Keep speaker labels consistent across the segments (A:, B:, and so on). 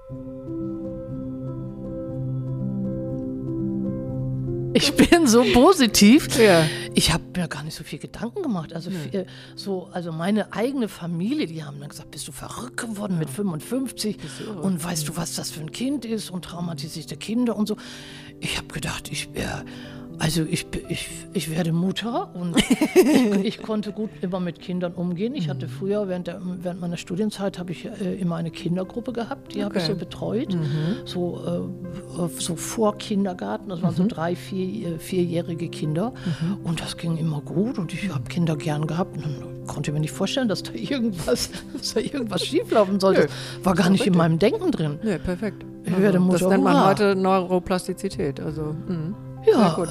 A: Ich bin so positiv.
B: Ja.
A: Ich habe mir gar nicht so viel Gedanken gemacht. Also, also meine eigene Familie, die haben dann gesagt, bist du verrückt geworden mit 55? Und weißt du, was das für ein Kind ist? Und traumatisierte Kinder und so. Ich habe gedacht, ich werde Mutter und ich konnte gut immer mit Kindern umgehen. Ich hatte früher, während meiner Studienzeit, habe ich immer eine Kindergruppe gehabt, die habe ich so betreut, so vor Kindergarten, das waren so 3-, 4-jährige Kinder und das ging immer gut und ich habe Kinder gern gehabt und dann konnte ich mir nicht vorstellen, dass da irgendwas schieflaufen sollte. War gar nicht in meinem Denken drin.
B: Ja, perfekt.
A: Ich werde Mutter.
B: Das nennt man heute Neuroplastizität. Also,
A: ja,
B: gut.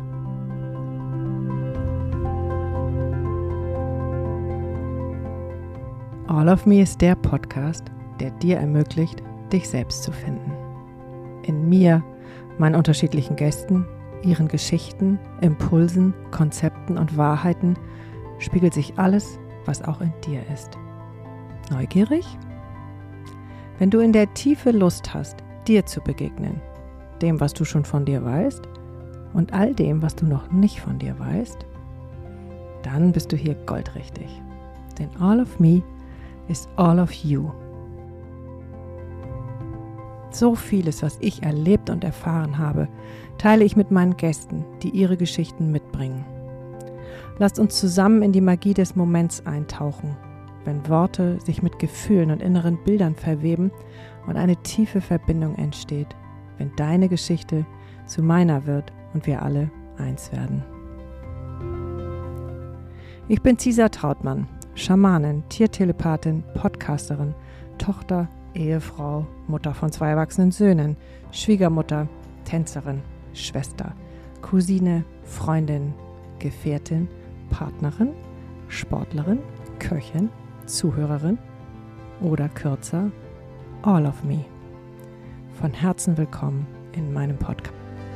C: All of Me ist der Podcast, der dir ermöglicht, dich selbst zu finden. In mir, meinen unterschiedlichen Gästen, ihren Geschichten, Impulsen, Konzepten und Wahrheiten spiegelt sich alles, was auch in dir ist. Neugierig? Wenn du in der Tiefe Lust hast, dir zu begegnen, dem, was du schon von dir weißt und all dem, was du noch nicht von dir weißt, dann bist du hier goldrichtig. Denn All of Me ist all of you. So vieles, was ich erlebt und erfahren habe, teile ich mit meinen Gästen, die ihre Geschichten mitbringen. Lasst uns zusammen in die Magie des Moments eintauchen, wenn Worte sich mit Gefühlen und inneren Bildern verweben und eine tiefe Verbindung entsteht, wenn deine Geschichte zu meiner wird und wir alle eins werden. Ich bin Cisa Trautmann, Schamanin, Tiertelepathin, Podcasterin, Tochter, Ehefrau, Mutter von 2 erwachsenen Söhnen, Schwiegermutter, Tänzerin, Schwester, Cousine, Freundin, Gefährtin, Partnerin, Sportlerin, Köchin, Zuhörerin oder kürzer, All of Me. Von Herzen willkommen in meinem Podcast.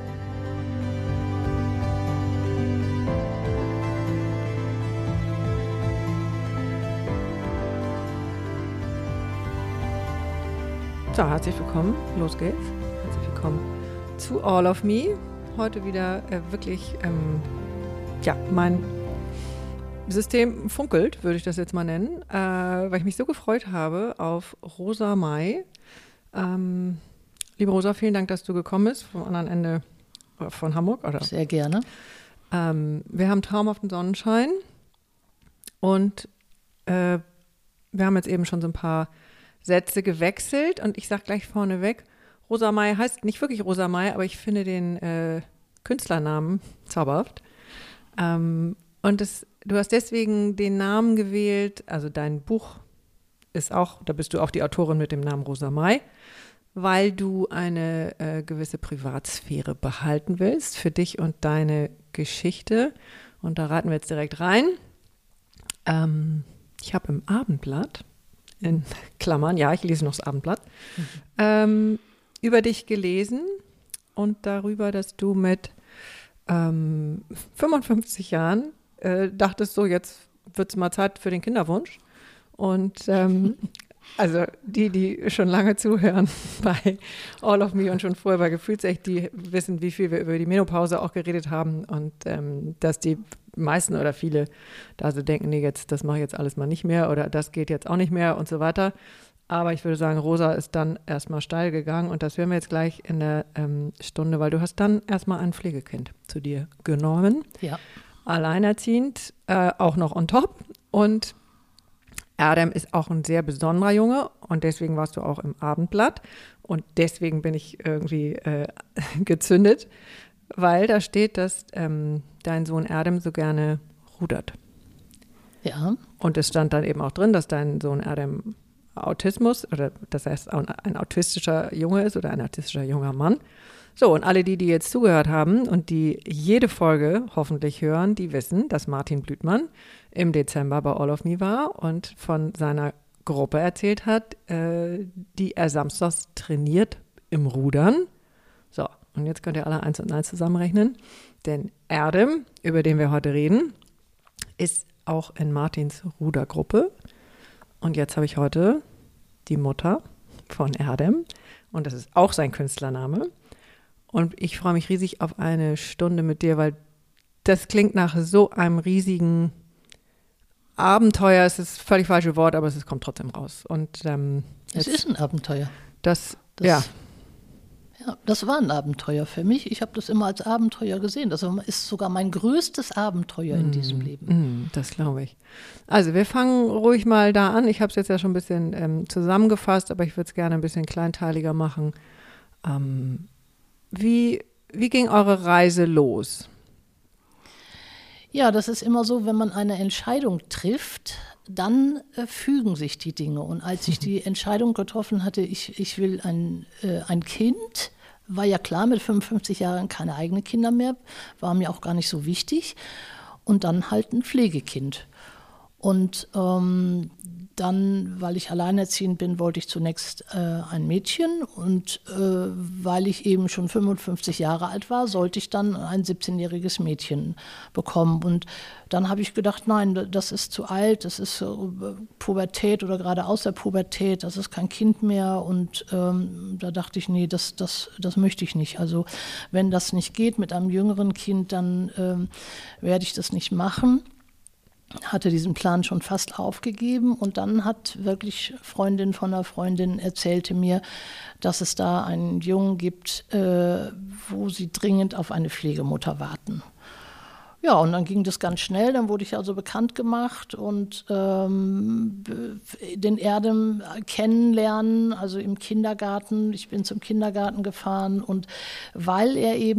B: So, herzlich willkommen. Los geht's. Herzlich willkommen zu All of Me. Heute wieder wirklich, mein System funkelt, würde ich das jetzt mal nennen, weil ich mich so gefreut habe auf Rosa May. Liebe Rosa, vielen Dank, dass du gekommen bist vom anderen Ende von Hamburg. Oder?
A: sehr gerne.
B: Wir haben traumhaften Sonnenschein und wir haben jetzt eben schon so ein paar Sätze gewechselt und ich sage gleich vorneweg, Rosa May heißt nicht wirklich Rosa May, aber ich finde den Künstlernamen zauberhaft. Und du hast deswegen den Namen gewählt, also dein Buch ist auch, da bist du auch die Autorin mit dem Namen Rosa May, weil du eine gewisse Privatsphäre behalten willst für dich und deine Geschichte. Und da raten wir jetzt direkt rein. Ich habe im Abendblatt, in Klammern, ja, ich lese noch das Abendblatt, über dich gelesen und darüber, dass du mit 55 Jahren dachtest, so jetzt wird es mal Zeit für den Kinderwunsch. Und also die schon lange zuhören bei All of Me und schon vorher bei Gefühlsecht, die wissen, wie viel wir über die Menopause auch geredet haben und dass die meisten oder viele da so denken, nee, das mache ich jetzt alles mal nicht mehr oder das geht jetzt auch nicht mehr und so weiter. Aber ich würde sagen, Rosa ist dann erstmal steil gegangen und das hören wir jetzt gleich in der Stunde, weil du hast dann erstmal ein Pflegekind zu dir genommen.
A: Ja.
B: Alleinerziehend, auch noch on top und Erdem ist auch ein sehr besonderer Junge und deswegen warst du auch im Abendblatt und deswegen bin ich irgendwie gezündet, weil da steht, dass dein Sohn Erdem so gerne rudert.
A: Ja.
B: Und es stand dann eben auch drin, dass dein Sohn Erdem Autismus oder das heißt ein autistischer Junge ist oder ein autistischer junger Mann. So, und alle die jetzt zugehört haben und die jede Folge hoffentlich hören, die wissen, dass Martin Blüthmann im Dezember bei All of Me war und von seiner Gruppe erzählt hat, die er samstags trainiert im Rudern. So, und jetzt könnt ihr alle 1 und 1 zusammenrechnen, denn Erdem, über den wir heute reden, ist auch in Martins Rudergruppe. Und jetzt habe ich heute die Mutter von Erdem. Und das ist auch sein Künstlername. Und ich freue mich riesig auf eine Stunde mit dir, weil das klingt nach so einem riesigen Abenteuer. Es ist völlig falsche Wort, aber es kommt trotzdem raus. Und
A: es ist ein Abenteuer.
B: Das
A: war ein Abenteuer für mich. Ich habe das immer als Abenteuer gesehen. Das ist sogar mein größtes Abenteuer in diesem Leben.
B: Das glaube ich. Also wir fangen ruhig mal da an. Ich habe es jetzt ja schon ein bisschen zusammengefasst, aber ich würde es gerne ein bisschen kleinteiliger machen. Wie ging eure Reise los?
A: Ja, das ist immer so, wenn man eine Entscheidung trifft, dann fügen sich die Dinge. Und als ich die Entscheidung getroffen hatte, ich will ein Kind, war ja klar, mit 55 Jahren keine eigenen Kinder mehr, war mir auch gar nicht so wichtig. Und dann halt ein Pflegekind. Und dann, weil ich alleinerziehend bin, wollte ich zunächst ein Mädchen. Und weil ich eben schon 55 Jahre alt war, sollte ich dann ein 17-jähriges Mädchen bekommen. Und dann habe ich gedacht, nein, das ist zu alt, das ist Pubertät oder gerade aus der Pubertät, das ist kein Kind mehr. Und da dachte ich, nee, das möchte ich nicht. Also wenn das nicht geht mit einem jüngeren Kind, dann werde ich das nicht machen. Hatte diesen Plan schon fast aufgegeben und dann hat wirklich Freundin von einer Freundin erzählte mir, dass es da einen Jungen gibt, wo sie dringend auf eine Pflegemutter warten. Ja, und dann ging das ganz schnell, dann wurde ich also bekannt gemacht und den Erdem kennenlernen, also im Kindergarten. Ich bin zum Kindergarten gefahren und weil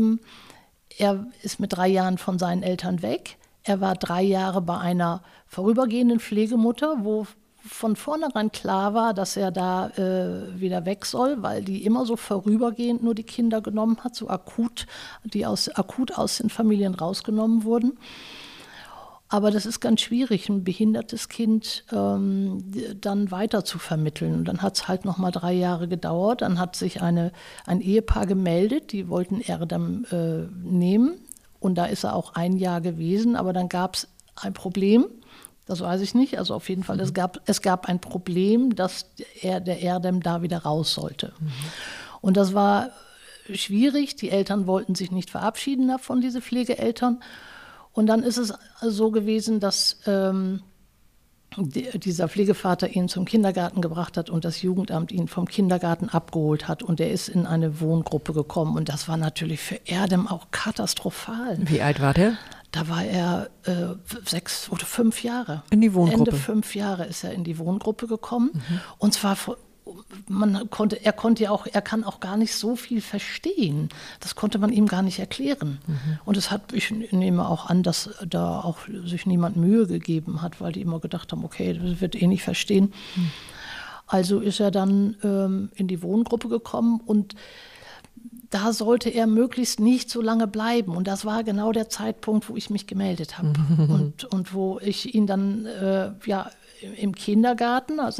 A: er ist mit 3 Jahren von seinen Eltern weg. Er war 3 Jahre bei einer vorübergehenden Pflegemutter, wo von vornherein klar war, dass er da wieder weg soll, weil die immer so vorübergehend nur die Kinder genommen hat, so akut, die akut aus den Familien rausgenommen wurden. Aber das ist ganz schwierig, ein behindertes Kind dann weiter zu vermitteln. Und dann hat es halt noch mal 3 Jahre gedauert. Dann hat sich ein Ehepaar gemeldet, die wollten Erdem nehmen. Und da ist er auch 1 Jahr gewesen, aber dann gab es ein Problem, das weiß ich nicht, also auf jeden Fall, es gab ein Problem, dass der Erdem da wieder raus sollte. Und das war schwierig, die Eltern wollten sich nicht verabschieden davon, diese Pflegeeltern. Und dann ist es so gewesen, dass dieser Pflegevater ihn zum Kindergarten gebracht hat und das Jugendamt ihn vom Kindergarten abgeholt hat und er ist in eine Wohngruppe gekommen und das war natürlich für Erdem auch katastrophal.
B: Wie alt war der?
A: Da war er 6 oder 5 Jahre.
B: In die Wohngruppe?
A: Ende 5 Jahre ist er in die Wohngruppe gekommen und zwar er kann auch gar nicht so viel verstehen. Das konnte man ihm gar nicht erklären. Und ich nehme auch an, dass da auch sich niemand Mühe gegeben hat, weil die immer gedacht haben, okay, das wird eh nicht verstehen. Also ist er dann in die Wohngruppe gekommen und da sollte er möglichst nicht so lange bleiben. Und das war genau der Zeitpunkt, wo ich mich gemeldet habe. Und wo ich ihn dann im Kindergarten, also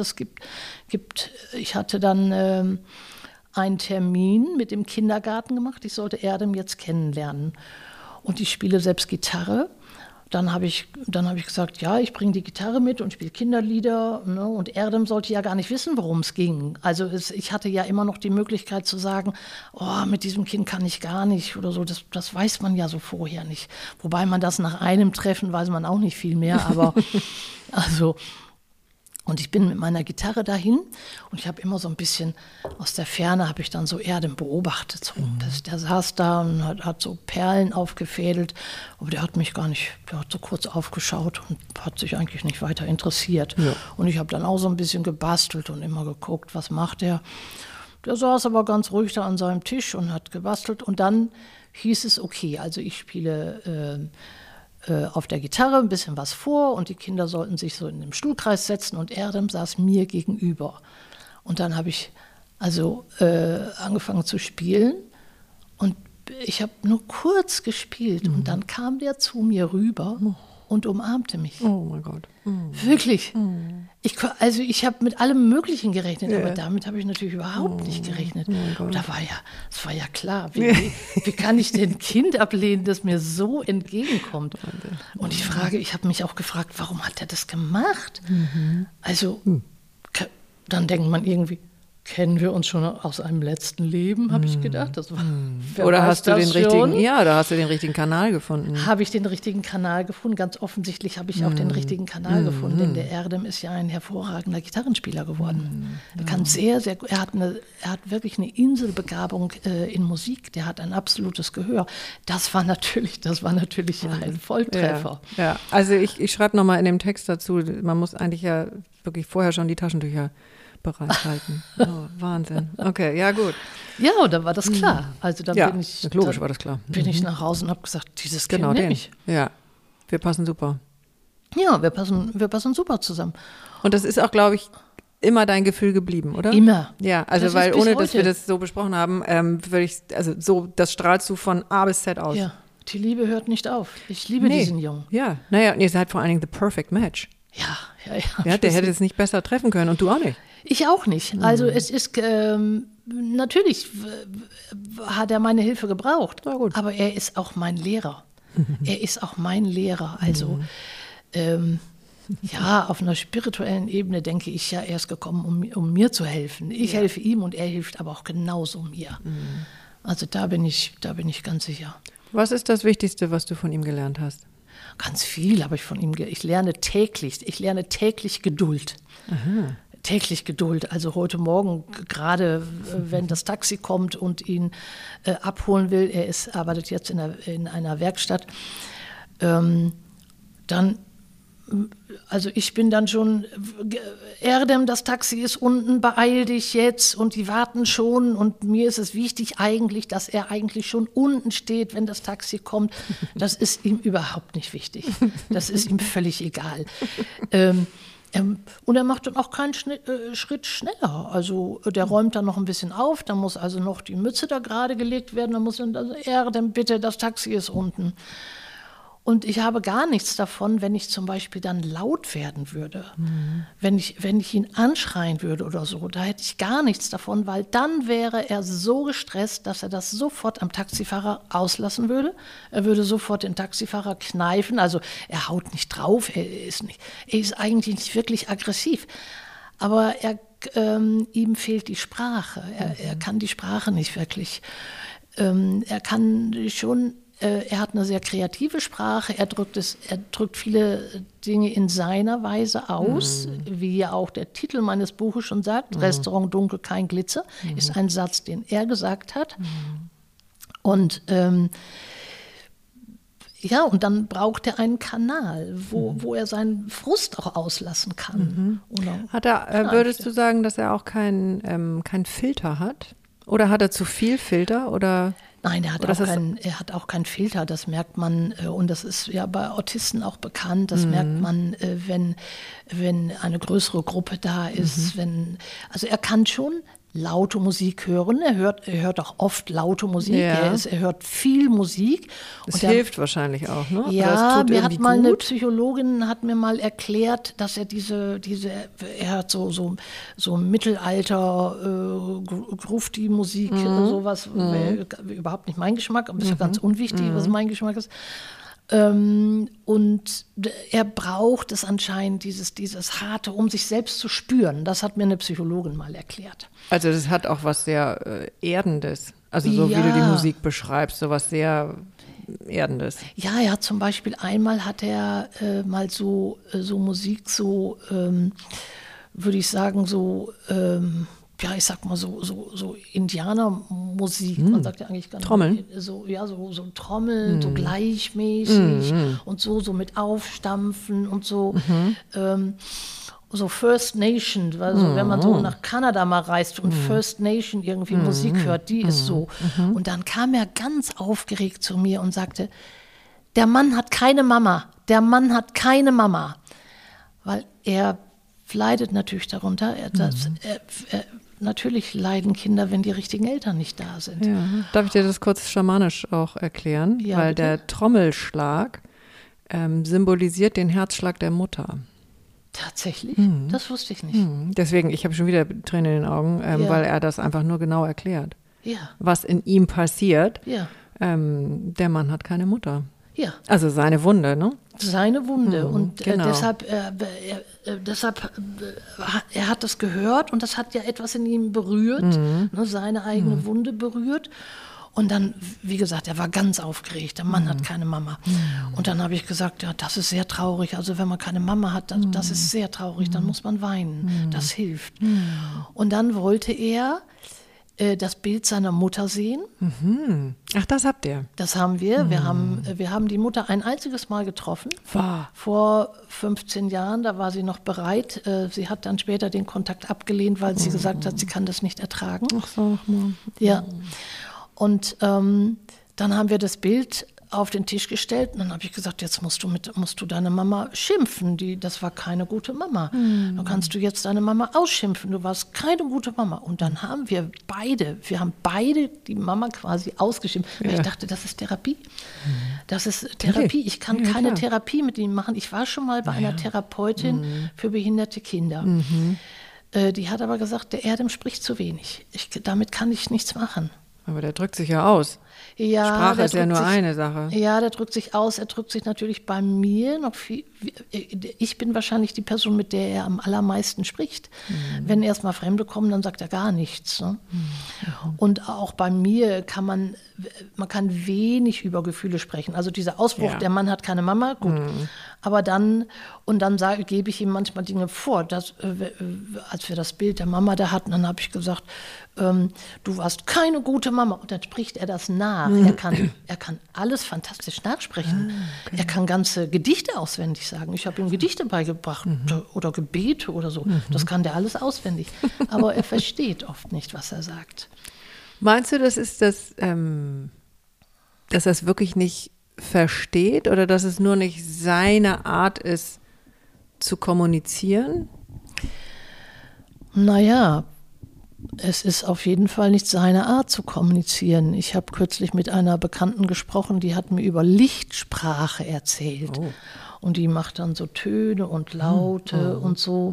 A: ich hatte dann einen Termin mit dem Kindergarten gemacht, ich sollte Erdem jetzt kennenlernen. Und ich spiele selbst Gitarre. Dann habe ich gesagt, ja, ich bringe die Gitarre mit und spiele Kinderlieder. Ne? Und Erdem sollte ja gar nicht wissen, worum es ging. Also ich hatte ja immer noch die Möglichkeit zu sagen, oh, mit diesem Kind kann ich gar nicht oder so. Das weiß man ja so vorher nicht. Wobei man das nach einem Treffen weiß man auch nicht viel mehr. Aber also... Und ich bin mit meiner Gitarre dahin und ich habe immer so ein bisschen aus der Ferne, habe ich dann so Erdem beobachtet. So. Der saß da und hat so Perlen aufgefädelt, aber der hat so kurz aufgeschaut und hat sich eigentlich nicht weiter interessiert. Ja. Und ich habe dann auch so ein bisschen gebastelt und immer geguckt, was macht der. Der saß aber ganz ruhig da an seinem Tisch und hat gebastelt und dann hieß es, okay, also ich spiele... auf der Gitarre ein bisschen was vor und die Kinder sollten sich so in den Stuhlkreis setzen und Erdem saß mir gegenüber. Und dann habe ich also angefangen zu spielen und ich habe nur kurz gespielt und dann kam der zu mir rüber und umarmte mich.
B: Oh mein Gott.
A: Wirklich. Ich habe mit allem Möglichen gerechnet, aber damit habe ich natürlich überhaupt nicht gerechnet. Das war ja klar. Wie kann ich denn ein Kind ablehnen, das mir so entgegenkommt? Und ich habe mich auch gefragt, warum hat er das gemacht? Also, dann denkt man irgendwie, kennen wir uns schon aus einem letzten Leben, habe ich gedacht. Das war,
B: oder hast du den richtigen Kanal gefunden?
A: Habe ich den richtigen Kanal gefunden. Ganz offensichtlich habe ich auch den richtigen Kanal gefunden, denn der Erdem ist ja ein hervorragender Gitarrenspieler geworden. Er kann sehr, sehr gut. Er hat wirklich eine Inselbegabung in Musik. Der hat ein absolutes Gehör. Das war natürlich ein Volltreffer.
B: Ja. Also ich schreibe nochmal in dem Text dazu, man muss eigentlich ja wirklich vorher schon die Taschentücher bereithalten. Oh, Wahnsinn. Okay, ja gut.
A: Ja, da war das klar. Also da bin ich.
B: Logisch war das klar.
A: Bin ich nach Hause und habe gesagt, dieses Kind nehme ich.
B: Ja, wir passen super.
A: Ja, wir passen super zusammen.
B: Und das ist auch, glaube ich, immer dein Gefühl geblieben, oder?
A: Immer.
B: Ja, also weil ohne, dass wir das so besprochen haben, das strahlst du von A bis Z aus.
A: Ja, die Liebe hört nicht auf. Ich liebe diesen Jungen.
B: Ja, und ihr seid vor allen Dingen the perfect match.
A: Ja,
B: der hätte es nicht besser treffen können und du auch nicht.
A: Ich auch nicht. Also es ist, natürlich hat er meine Hilfe gebraucht, aber er ist auch mein Lehrer. Also auf einer spirituellen Ebene denke ich ja, er ist gekommen, um mir zu helfen. Ich helfe ihm und er hilft aber auch genauso mir. Also da bin ich ganz sicher.
B: Was ist das Wichtigste, was du von ihm gelernt hast?
A: Ganz viel habe ich von ihm gelernt. Ich lerne täglich Geduld. Aha. Täglich Geduld. Also heute Morgen, gerade wenn das Taxi kommt und ihn abholen will, arbeitet jetzt in einer Werkstatt, also ich bin dann schon, Erdem, das Taxi ist unten, beeil dich jetzt und die warten schon und mir ist es wichtig eigentlich, dass er eigentlich schon unten steht, wenn das Taxi kommt. Das ist ihm überhaupt nicht wichtig. Das ist ihm völlig egal. Und er macht dann auch keinen Schritt schneller. Also der räumt dann noch ein bisschen auf, dann muss also noch die Mütze da gerade gelegt werden, dann muss dann Erdem, bitte, das Taxi ist unten. Und ich habe gar nichts davon, wenn ich zum Beispiel dann laut werden würde, wenn ich ihn anschreien würde oder so. Da hätte ich gar nichts davon, weil dann wäre er so gestresst, dass er das sofort am Taxifahrer auslassen würde. Er würde sofort den Taxifahrer kneifen. Also er haut nicht drauf, er ist eigentlich nicht wirklich aggressiv. Aber ihm fehlt die Sprache. Er kann die Sprache nicht wirklich. Er kann schon. Er hat eine sehr kreative Sprache, er drückt viele Dinge in seiner Weise aus, wie ja auch der Titel meines Buches schon sagt, Restaurant Dunkel, kein Glitzer, ist ein Satz, den er gesagt hat. Und und dann braucht er einen Kanal, wo er seinen Frust auch auslassen kann.
B: Würdest du sagen, dass er auch keinen Filter hat? Oder hat er zu viel Filter? Oder?
A: Nein, er hat auch keinen Filter, das merkt man, und das ist ja bei Autisten auch bekannt, das merkt man, wenn eine größere Gruppe da ist, also er kann schon laute Musik hören, er hört auch oft laute Musik, er hört viel Musik.
B: Das hilft wahrscheinlich auch, ne?
A: Ja, eine Psychologin hat mir mal erklärt, dass er er hat so Mittelalter Grufti-Musik, sowas, überhaupt nicht mein Geschmack, aber ist ganz unwichtig, was mein Geschmack ist. Und er braucht es anscheinend, dieses Harte, um sich selbst zu spüren. Das hat mir eine Psychologin mal erklärt.
B: Also das hat auch was sehr Erdendes. Also so wie du die Musik beschreibst, so was sehr Erdendes.
A: Ja, er hat zum Beispiel einmal hat er mal so Musik, würde ich sagen, ich sag mal so Indianermusik, man sagt ja eigentlich gar nicht.
B: Trommeln?
A: So Trommeln, so gleichmäßig und so mit Aufstampfen und so. So First Nation, also wenn man so nach Kanada mal reist und First Nation irgendwie Musik hört, die ist so. Und dann kam er ganz aufgeregt zu mir und sagte, der Mann hat keine Mama, weil er leidet natürlich darunter, natürlich leiden Kinder, wenn die richtigen Eltern nicht da sind.
B: Ja. Darf ich dir das kurz schamanisch auch erklären?
A: Ja,
B: weil
A: bitte?
B: Der Trommelschlag symbolisiert den Herzschlag der Mutter.
A: Tatsächlich? Das wusste ich nicht.
B: Deswegen, ich habe schon wieder Tränen in den Augen, weil er das einfach nur genau erklärt.
A: Ja.
B: Was in ihm passiert.
A: Ja.
B: Der Mann hat keine Mutter.
A: Ja.
B: Also seine Wunde, ne?
A: Seine Wunde. Und
B: genau.
A: deshalb, er hat das gehört und das hat ja etwas in ihm berührt, ne, seine eigene Wunde berührt. Und dann, wie gesagt, er war ganz aufgeregt. Der Mann hat keine Mama. Und dann habe ich gesagt, ja, das ist sehr traurig. Also wenn man keine Mama hat, das ist sehr traurig. Dann muss man weinen. Das hilft. Und dann wollte er das Bild seiner Mutter sehen.
B: Ach, das habt ihr?
A: Das haben wir. Wir haben die Mutter ein einziges Mal getroffen.
B: Wow.
A: Vor 15 Jahren, da war sie noch bereit. Sie hat dann später den Kontakt abgelehnt, weil sie gesagt hat, sie kann das nicht ertragen.
B: Ach so,
A: ja. Und dann haben wir das Bild auf den Tisch gestellt und dann habe ich gesagt, jetzt musst du deine Mama schimpfen. Das war keine gute Mama. Dann kannst du jetzt deine Mama ausschimpfen. Du warst keine gute Mama. Und dann haben wir beide die Mama quasi ausgeschimpft. Ja. Weil ich dachte, das ist Therapie. Das ist Therapie. Ich kann keine Therapie mit ihm machen. Ich war schon mal bei einer Therapeutin für behinderte Kinder. Die hat aber gesagt, der Erdem spricht zu wenig. Damit kann ich nichts machen.
B: Aber der drückt sich ja aus.
A: Ja,
B: Sprache ist ja nur eine Sache.
A: Ja, der drückt sich aus. Er drückt sich natürlich bei mir noch viel. Ich bin wahrscheinlich die Person, mit der er am allermeisten spricht. Wenn erst mal Fremde kommen, dann sagt er gar nichts. Ne? Und auch bei mir kann man kann wenig über Gefühle sprechen. Also dieser Ausbruch, der Mann hat keine Mama, gut. Aber dann gebe ich ihm manchmal Dinge vor. Als wir das Bild der Mama da hatten, dann habe ich gesagt, du warst keine gute Mama. Und dann spricht er das nach. Er kann alles fantastisch nachsprechen. Okay. Er kann ganze Gedichte auswendig sagen. Ich habe ihm Gedichte beigebracht oder Gebete oder so. Das kann der alles auswendig. Aber er versteht oft nicht, was er sagt.
B: Meinst du, das ist dass er es wirklich nicht versteht oder dass es nur nicht seine Art ist, zu kommunizieren?
A: Naja, es ist auf jeden Fall nicht seine Art zu kommunizieren. Ich habe kürzlich mit einer Bekannten gesprochen, die hat mir über Lichtsprache erzählt. Oh. Und die macht dann so Töne und Laute und so.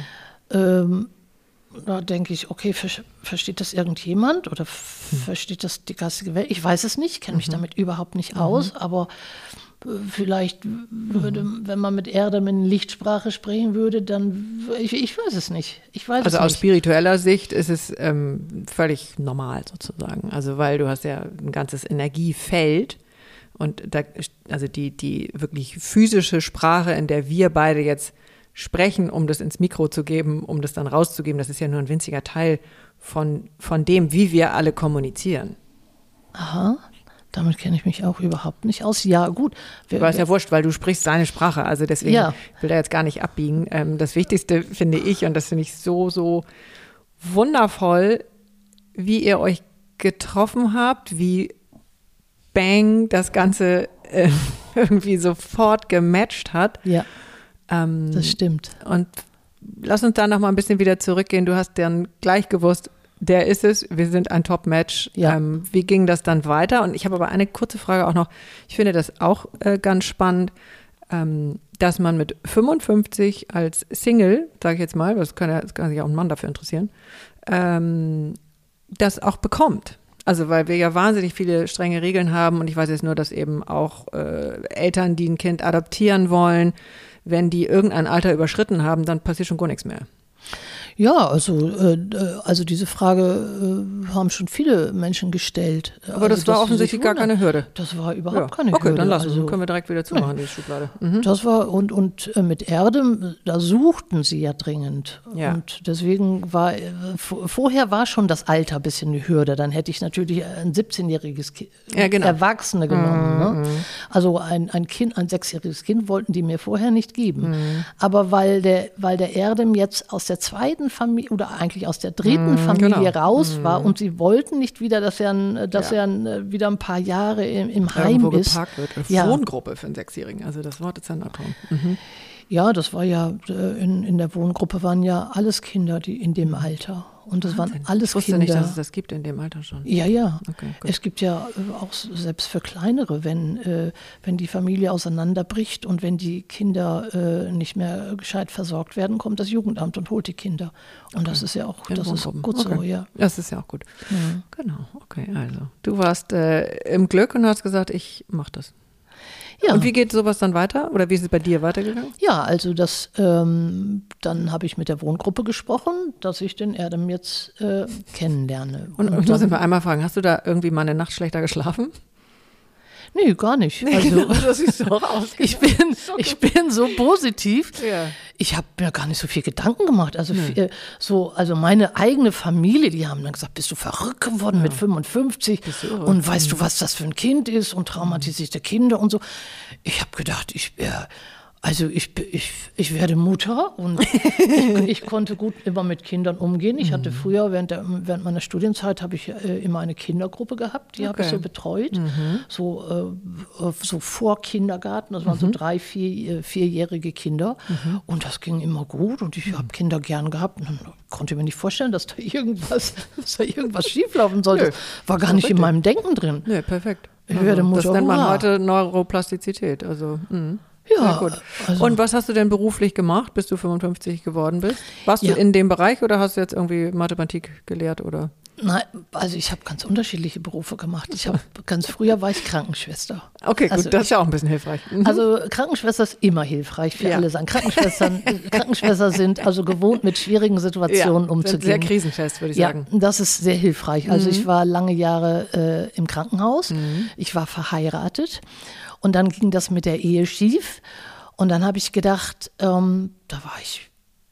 A: Da denke ich, okay, versteht das irgendjemand oder versteht das die geistige Welt? Ich weiß es nicht, kenne mich damit überhaupt nicht aus, aber vielleicht würde, wenn man mit Erdem in Lichtsprache sprechen würde, dann, ich weiß es nicht.
B: Also aus spiritueller Sicht ist es völlig normal sozusagen. Also weil du hast ja ein ganzes Energiefeld und also die wirklich physische Sprache, in der wir beide jetzt sprechen, um das ins Mikro zu geben, um das dann rauszugeben, das ist ja nur ein winziger Teil von dem, wie wir alle kommunizieren.
A: Aha. Damit kenne ich mich auch überhaupt nicht aus. Ja, gut.
B: Aber ist ja wurscht, weil du sprichst seine Sprache. Also deswegen ich will da jetzt gar nicht abbiegen. Das Wichtigste finde ich, und das finde ich so, so wundervoll, wie ihr euch getroffen habt, wie bang das Ganze irgendwie sofort gematcht hat.
A: Ja, das stimmt.
B: Und lass uns da noch mal ein bisschen wieder zurückgehen. Du hast dann gleich gewusst, der ist es, wir sind ein Top-Match. Ja. Wie ging das dann weiter? Und ich habe aber eine kurze Frage auch noch. Ich finde das auch ganz spannend, dass man mit 55 als Single, sage ich jetzt mal, das kann sich auch ein Mann dafür interessieren, das auch bekommt. Also weil wir ja wahnsinnig viele strenge Regeln haben und ich weiß jetzt nur, dass eben auch Eltern, die ein Kind adoptieren wollen, wenn die irgendein Alter überschritten haben, dann passiert schon gar nichts mehr.
A: Ja, also diese Frage haben schon viele Menschen gestellt.
B: Aber das war offensichtlich gar keine Hürde.
A: Das war überhaupt keine Hürde.
B: Okay, dann lassen wir, können wir direkt wieder zumachen, diese Schublade.
A: Das war, und mit Erdem, da suchten sie ja dringend. Ja. Und deswegen war, vorher war schon das Alter ein bisschen eine Hürde. Dann hätte ich natürlich ein 17-jähriges Erwachsene genommen. Ne? Also ein 6-jähriges Kind wollten die mir vorher nicht geben. Aber weil der Erdem jetzt aus der zweiten Familie oder eigentlich aus der dritten Familie raus war und sie wollten nicht wieder, dass er wieder ein paar Jahre im Heim
B: irgendwo
A: ist.
B: Geparkt wird. Eine Wohngruppe für einen 6-Jährigen, also das Wort ist ein Abtraum.
A: Ja, das war ja, in der Wohngruppe waren ja alles Kinder, die in dem Alter. Und das waren alles Kinder.
B: Ich wusste nicht, dass es das gibt in dem Alter schon.
A: Ja.
B: Okay,
A: es gibt ja auch selbst für Kleinere, wenn die Familie auseinanderbricht und wenn die Kinder nicht mehr gescheit versorgt werden, kommt das Jugendamt und holt die Kinder. Und das ist ja auch das ist gut so, ja.
B: Das ist ja auch gut. Genau, okay, also. Du warst im Glück und hast gesagt, ich mache das.
A: Ja.
B: Und wie geht sowas dann weiter? Oder wie ist es bei dir weitergegangen?
A: Ja, also dann habe ich mit der Wohngruppe gesprochen, dass ich den Erdem jetzt kennenlerne.
B: Und ich muss mal einmal fragen, hast du da irgendwie mal eine Nacht schlechter geschlafen?
A: Nee, gar nicht. Also,
B: das sieht so aus.
A: ich bin so positiv.
B: Ja.
A: Ich habe mir gar nicht so viel Gedanken gemacht. Also also meine eigene Familie, die haben dann gesagt, bist du verrückt geworden mit 55? Und weißt du, was das für ein Kind ist und traumatisierte Kinder und so. Ich habe gedacht, ich werde Mutter und ich konnte gut immer mit Kindern umgehen. Ich hatte früher, während meiner Studienzeit, habe ich immer eine Kindergruppe gehabt, die habe ich so betreut, so vor Kindergarten, das waren so 3-, 4-jährige Kinder und das ging immer gut und ich habe Kinder gern gehabt und konnte mir nicht vorstellen, dass da irgendwas schieflaufen sollte. Das war gar nicht in meinem Denken drin.
B: Nee, perfekt.
A: Ich werde Mutter,
B: das nennt man heute Neuroplastizität, also
A: ja,
B: gut. Also, und was hast du denn beruflich gemacht, bis du 55 geworden bist? Warst du in dem Bereich oder hast du jetzt irgendwie Mathematik gelehrt oder?
A: Nein, also ich habe ganz unterschiedliche Berufe gemacht. Ganz früher war ich Krankenschwester.
B: Okay, gut, das ist ja auch ein bisschen hilfreich.
A: Also Krankenschwester ist immer hilfreich für alle sagen. Krankenschwester sind also gewohnt, mit schwierigen Situationen umzugehen.
B: Sehr krisenfest, würde ich sagen.
A: Das ist sehr hilfreich. Also ich war lange Jahre im Krankenhaus. Ich war verheiratet. Und dann ging das mit der Ehe schief. Und dann habe ich gedacht, da war ich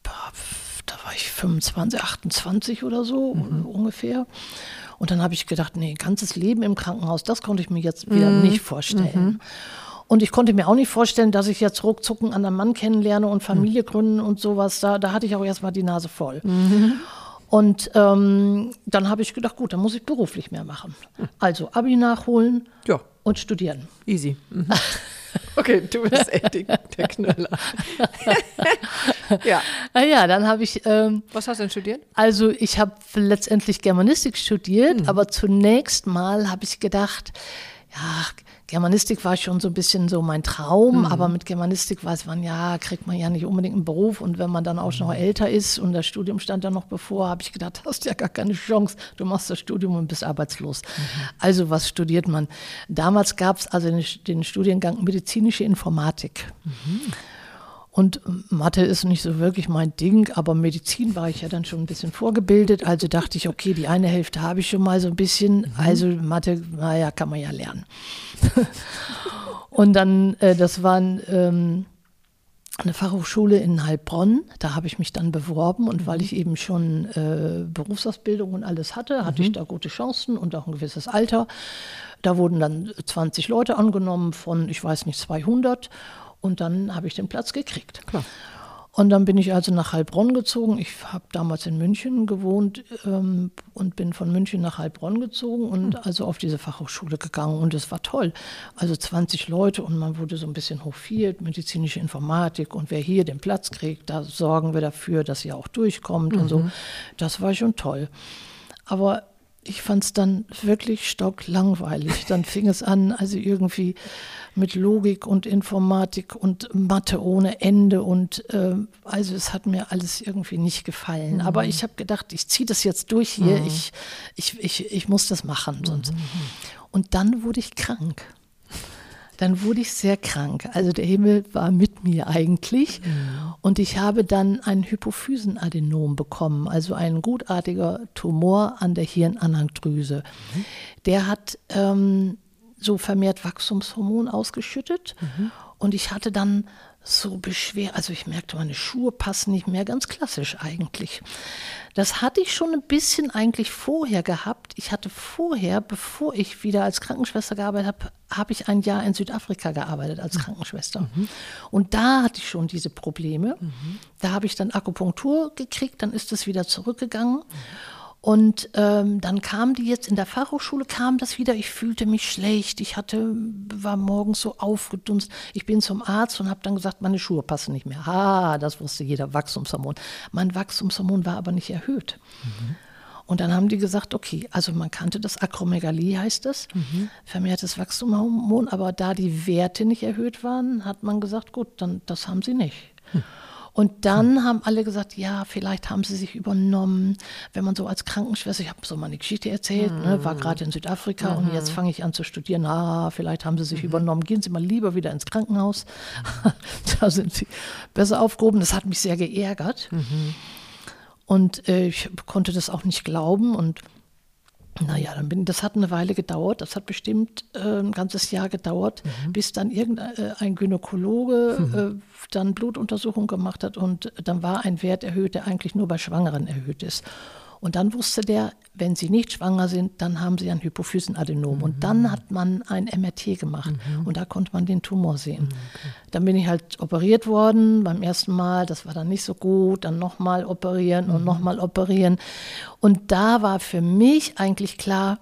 A: 25, 28 oder so ungefähr. Und dann habe ich gedacht, nee, ganzes Leben im Krankenhaus, das konnte ich mir jetzt wieder nicht vorstellen. Und ich konnte mir auch nicht vorstellen, dass ich jetzt ruckzuck einen anderen Mann kennenlerne und Familie gründen und sowas. Da hatte ich auch erstmal die Nase voll. Und dann habe ich gedacht, gut, dann muss ich beruflich mehr machen. Also Abi nachholen und studieren.
B: Easy. Okay, du bist echt der Knüller.
A: Ja, dann habe ich...
B: was hast du denn studiert?
A: Also ich habe letztendlich Germanistik studiert, aber zunächst mal habe ich gedacht, ja, Germanistik war schon so ein bisschen so mein Traum, aber mit Germanistik weiß man ja, kriegt man ja nicht unbedingt einen Beruf und wenn man dann auch noch älter ist und das Studium stand dann noch bevor, habe ich gedacht, hast ja gar keine Chance, du machst das Studium und bist arbeitslos. Also was studiert man? Damals gab es also den Studiengang medizinische Informatik. Und Mathe ist nicht so wirklich mein Ding, aber Medizin war ich ja dann schon ein bisschen vorgebildet. Also dachte ich, okay, die eine Hälfte habe ich schon mal so ein bisschen. Also Mathe, naja, kann man ja lernen. Und dann, das war eine Fachhochschule in Heilbronn. Da habe ich mich dann beworben. Und weil ich eben schon Berufsausbildung und alles hatte, hatte ich da gute Chancen und auch ein gewisses Alter. Da wurden dann 20 Leute angenommen von, ich weiß nicht, 200. Und dann habe ich den Platz gekriegt. Klar. Und dann bin ich also nach Heilbronn gezogen. Ich habe damals in München gewohnt und bin von München nach Heilbronn gezogen und also auf diese Fachhochschule gegangen. Und es war toll. Also 20 Leute und man wurde so ein bisschen hofiert, medizinische Informatik. Und wer hier den Platz kriegt, da sorgen wir dafür, dass sie auch durchkommt und so. Das war schon toll. Aber ich fand es dann wirklich stocklangweilig. Dann fing es an, also irgendwie mit Logik und Informatik und Mathe ohne Ende. Und also es hat mir alles irgendwie nicht gefallen. Aber ich habe gedacht, ich ziehe das jetzt durch hier. Ich muss das machen. Sonst. Und dann wurde ich krank. Dann wurde ich sehr krank. Also der Himmel war mit mir eigentlich. Und ich habe dann ein Hypophysenadenom bekommen, also ein gutartiger Tumor an der Hirnanhangdrüse. Der hat so vermehrt Wachstumshormon ausgeschüttet. Und ich hatte dann so also ich merkte, meine Schuhe passen nicht mehr, ganz klassisch eigentlich. Das hatte ich schon ein bisschen eigentlich vorher gehabt. Ich hatte vorher, bevor ich wieder als Krankenschwester gearbeitet habe, habe ich ein Jahr in Südafrika gearbeitet als Krankenschwester. Und da hatte ich schon diese Probleme. Da habe ich dann Akupunktur gekriegt, dann ist es wieder zurückgegangen. Und dann kam die jetzt in der Fachhochschule, kam das wieder, ich fühlte mich schlecht, war morgens so aufgedunst. Ich bin zum Arzt und habe dann gesagt, meine Schuhe passen nicht mehr. Das wusste jeder, Wachstumshormon. Mein Wachstumshormon war aber nicht erhöht. Und dann haben die gesagt, okay, also man kannte das, Akromegalie heißt das, vermehrtes Wachstumshormon, aber da die Werte nicht erhöht waren, hat man gesagt, gut, dann das haben sie nicht. Und dann haben alle gesagt, ja, vielleicht haben sie sich übernommen, wenn man so als Krankenschwester, ich habe so meine Geschichte erzählt, war gerade in Südafrika und jetzt fange ich an zu studieren, vielleicht haben sie sich übernommen, gehen Sie mal lieber wieder ins Krankenhaus, da sind Sie besser aufgehoben. Das hat mich sehr geärgert und ich konnte das auch nicht glauben und naja, das hat eine Weile gedauert, das hat bestimmt ein ganzes Jahr gedauert, bis dann irgendein Gynäkologe dann Blutuntersuchung gemacht hat und dann war ein Wert erhöht, der eigentlich nur bei Schwangeren erhöht ist. Und dann wusste der, wenn Sie nicht schwanger sind, dann haben Sie ein Hypophysenadenom. Und dann hat man ein MRT gemacht und da konnte man den Tumor sehen. Okay. Dann bin ich halt operiert worden beim ersten Mal, das war dann nicht so gut, dann nochmal operieren und nochmal operieren. Und da war für mich eigentlich klar,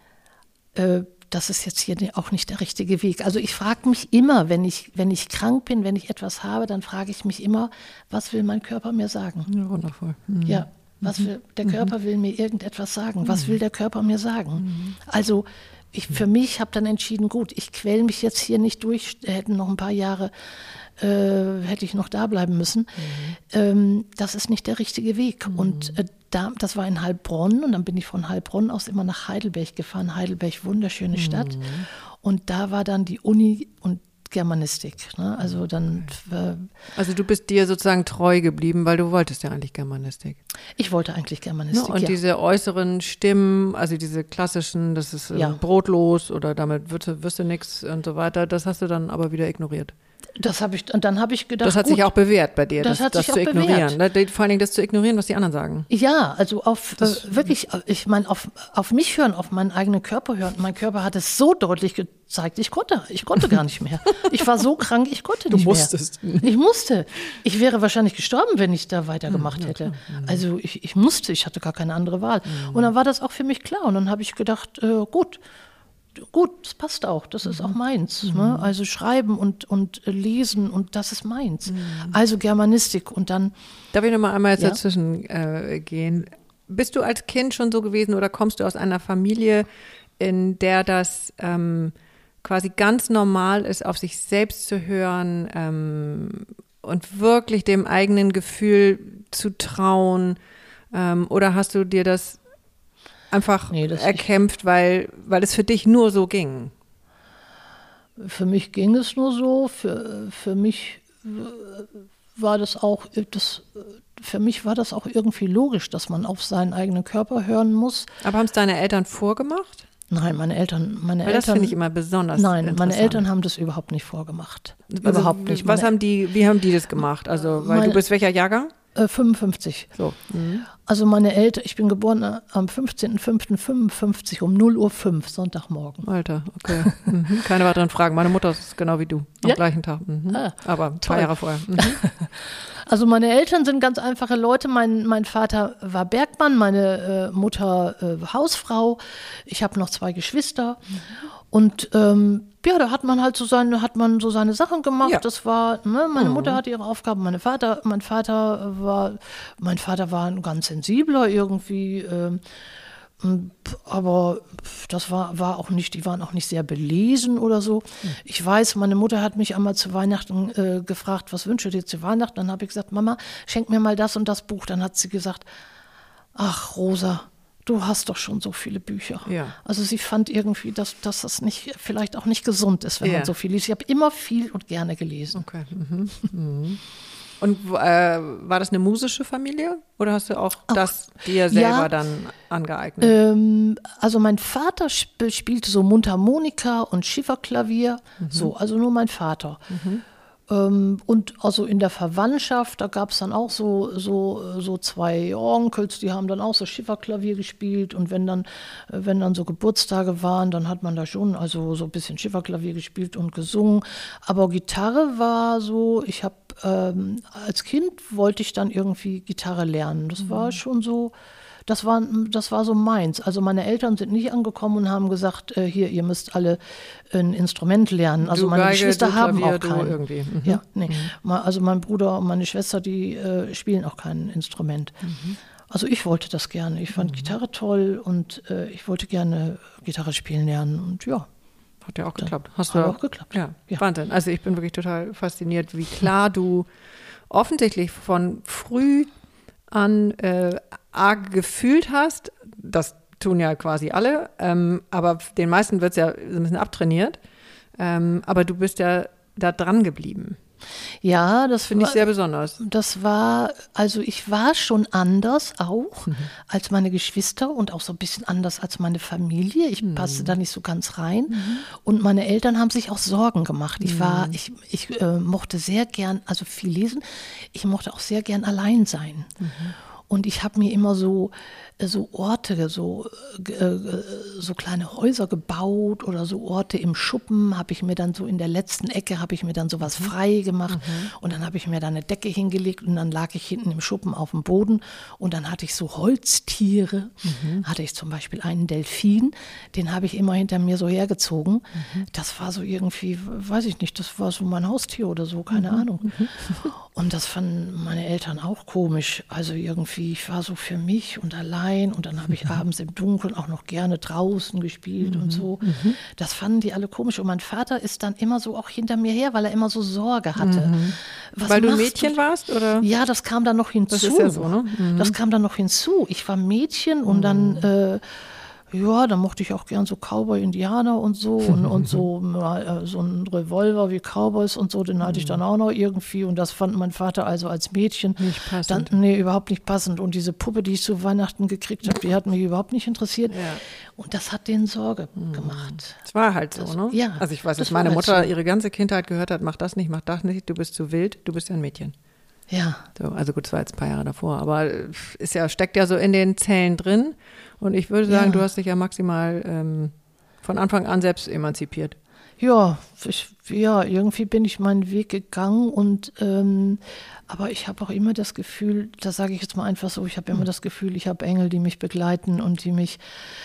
A: das ist jetzt hier auch nicht der richtige Weg. Also ich frage mich immer, wenn ich krank bin, wenn ich etwas habe, dann frage ich mich immer, was will mein Körper mir sagen?
B: Ja, wundervoll.
A: Ja. Der Körper will mir irgendetwas sagen. Was will der Körper mir sagen? Also für mich habe dann entschieden, gut, ich quäle mich jetzt hier nicht durch, hätten noch ein paar Jahre, hätte ich noch da bleiben müssen. Das ist nicht der richtige Weg. Und das war in Heilbronn und dann bin ich von Heilbronn aus immer nach Heidelberg gefahren. Heidelberg, wunderschöne Stadt. Und da war dann die Uni und Germanistik. Ne? Also dann.
B: Also du bist dir sozusagen treu geblieben, weil du wolltest ja eigentlich Germanistik.
A: Ich wollte eigentlich Germanistik,
B: ja. Und diese äußeren Stimmen, also diese klassischen, das ist brotlos oder damit wirst du nichts und so weiter, das hast du dann aber wieder ignoriert.
A: Und dann habe ich gedacht,
B: das hat sich auch bewährt bei dir, das zu ignorieren.
A: Bewährt.
B: Vor allen Dingen das zu ignorieren, was die anderen sagen.
A: Ja, also wirklich, ich meine, auf mich hören, auf meinen eigenen Körper hören. Mein Körper hat es so deutlich gezeigt, ich konnte gar nicht mehr. Ich war so krank, ich konnte nicht mehr.
B: Du musstest.
A: Ich musste. Ich wäre wahrscheinlich gestorben, wenn ich da weitergemacht hätte. Also ich musste, ich hatte gar keine andere Wahl. Und dann war das auch für mich klar. Und dann habe ich gedacht, gut, das passt auch, das ist auch meins. Ne? Also schreiben und lesen und das ist meins. Also Germanistik und dann.
B: Darf ich noch mal einmal jetzt dazwischen gehen? Bist du als Kind schon so gewesen oder kommst du aus einer Familie, in der das quasi ganz normal ist, auf sich selbst zu hören und wirklich dem eigenen Gefühl zu trauen? Oder hast du dir das einfach erkämpft, weil es für dich nur so ging?
A: Für mich ging es nur so. Für mich war das auch irgendwie logisch, dass man auf seinen eigenen Körper hören muss.
B: Aber haben es deine Eltern vorgemacht?
A: Nein, meine Eltern.
B: Das finde ich immer besonders interessant.
A: Meine Eltern haben das überhaupt nicht vorgemacht. Also, überhaupt nicht.
B: Wie haben die das gemacht? Also, weil du bist welcher Jahrgang?
A: 55.
B: So.
A: Also meine Eltern, ich bin geboren am 15.05.55 um 0:05 Uhr, Sonntagmorgen.
B: Alter, okay. Keine weiteren Fragen. Meine Mutter ist genau wie du, am gleichen Tag. Aber ein paar Jahre vorher.
A: Also meine Eltern sind ganz einfache Leute. Mein Vater war Bergmann, meine Mutter Hausfrau. Ich habe noch 2 Geschwister. Und da hat man halt so seine Sachen gemacht. Ja. Das war, meine Mutter hatte ihre Aufgaben, mein Vater war ein ganz sensibler irgendwie, aber das war auch nicht, die waren auch nicht sehr belesen oder so. Ich weiß, meine Mutter hat mich einmal zu Weihnachten gefragt, was wünschst du dir zu Weihnachten? Dann habe ich gesagt, Mama, schenk mir mal das und das Buch. Dann hat sie gesagt, ach Rosa, du hast doch schon so viele Bücher. Ja. Also sie fand irgendwie, dass das vielleicht auch nicht gesund ist, wenn man so viel liest. Ich habe immer viel und gerne gelesen.
B: Okay. Und war das eine musische Familie oder hast du auch das dir selber dann angeeignet?
A: Also mein Vater spielte so Mundharmonika und Schifferklavier, also nur mein Vater. Und also in der Verwandtschaft, da gab es dann auch so 2 Onkels, die haben dann auch so Schifferklavier gespielt und wenn dann so Geburtstage waren, dann hat man da schon also so ein bisschen Schifferklavier gespielt und gesungen. Aber Gitarre war so, ich habe als Kind wollte ich dann irgendwie Gitarre lernen. Das war schon so. Das war so meins. Also meine Eltern sind nicht angekommen und haben gesagt, hier, ihr müsst alle ein Instrument lernen. Also meine Geschwister haben auch keinen.
B: Irgendwie.
A: Ja, nee. Also mein Bruder und meine Schwester, die spielen auch kein Instrument. Also ich wollte das gerne. Ich fand Gitarre toll und ich wollte gerne Gitarre spielen lernen und ja.
B: Hat ja auch geklappt.
A: Hat auch geklappt.
B: Ja, Wahnsinn. Also ich bin wirklich total fasziniert, wie klar du offensichtlich von früh an arg gefühlt hast. Das tun ja quasi alle, aber den meisten wird es ja so ein bisschen abtrainiert. Aber du bist ja da dran geblieben.
A: Ja, das
B: finde ich sehr besonders.
A: Also ich war schon anders auch als meine Geschwister und auch so ein bisschen anders als meine Familie. Ich passte da nicht so ganz rein. Und meine Eltern haben sich auch Sorgen gemacht. Ich mochte sehr gern, also viel lesen, ich mochte auch sehr gern allein sein. Und ich habe mir immer so Orte, so kleine Häuser gebaut oder so Orte im Schuppen, habe ich mir dann so in der letzten Ecke, habe ich mir dann sowas frei gemacht und dann habe ich mir da eine Decke hingelegt und dann lag ich hinten im Schuppen auf dem Boden und dann hatte ich so Holztiere, hatte ich zum Beispiel einen Delfin, den habe ich immer hinter mir so hergezogen. Das war so irgendwie, weiß ich nicht, das war so mein Haustier oder so, keine Ahnung. Und das fanden meine Eltern auch komisch, also irgendwie, ich war so für mich und allein und dann habe ich abends im Dunkeln auch noch gerne draußen gespielt und so. Das fanden die alle komisch und mein Vater ist dann immer so auch hinter mir her, weil er immer so Sorge hatte.
B: Weil du Mädchen warst, oder?
A: Ja, das kam dann noch hinzu.
B: Das ist ja so, ne?
A: Das kam dann noch hinzu. Ich war Mädchen und dann ja, da mochte ich auch gern so Cowboy-Indianer und so und so so ein Revolver wie Cowboys und so, den hatte ich dann auch noch irgendwie und das fand mein Vater also als Mädchen
B: nicht passend.
A: Nee, überhaupt nicht passend und diese Puppe, die ich zu Weihnachten gekriegt habe, die hat mich überhaupt nicht interessiert und das hat denen Sorge gemacht.
B: Es war halt so, ne?
A: Ja.
B: Also ich weiß, dass meine Mutter ihre ganze Kindheit gehört hat, mach das nicht, du bist zu wild, du bist ja ein Mädchen.
A: Ja.
B: So, also gut, das war jetzt ein paar Jahre davor, aber steckt ja so in den Zellen drin. Und ich würde sagen, du hast dich ja maximal von Anfang an selbst emanzipiert.
A: Ja, irgendwie bin ich meinen Weg gegangen und aber ich habe auch immer das Gefühl, das sage ich jetzt mal einfach so, ich habe immer das Gefühl, ich habe Engel, die mich begleiten und die mich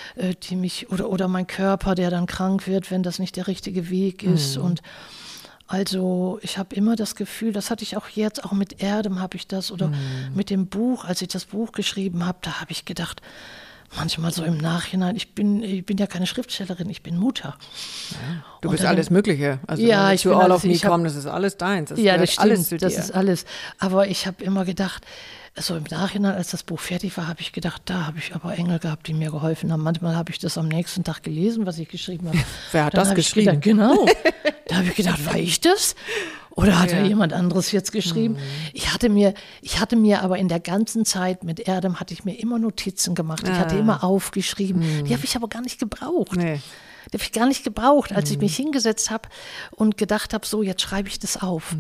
A: oder mein Körper, der dann krank wird, wenn das nicht der richtige Weg ist und also ich habe immer das Gefühl, das hatte ich auch jetzt, auch mit Erdem habe ich das oder mit dem Buch, als ich das Buch geschrieben habe, da habe ich gedacht, manchmal so im Nachhinein, ich bin ja keine Schriftstellerin, ich bin Mutter.
B: Ja, du bist alles Mögliche. Also
A: ja,
B: ich will All of Me kommen, das ist alles deins.
A: Ja, das stimmt, alles zu dir. Das ist alles. Aber ich habe immer gedacht, so im Nachhinein, als das Buch fertig war, habe ich gedacht, da habe ich aber Engel gehabt, die mir geholfen haben. Manchmal habe ich das am nächsten Tag gelesen, was ich geschrieben habe.
B: Wer hat das geschrieben?
A: Genau. Da habe ich gedacht, war ich das? Oder hat jemand anderes jetzt geschrieben? Ich hatte mir aber in der ganzen Zeit mit Erdem hatte ich mir immer Notizen gemacht. Ich hatte immer aufgeschrieben. Die habe ich aber gar nicht gebraucht.
B: Nee.
A: Die habe ich gar nicht gebraucht, als ich mich hingesetzt habe und gedacht habe, so, jetzt schreibe ich das auf.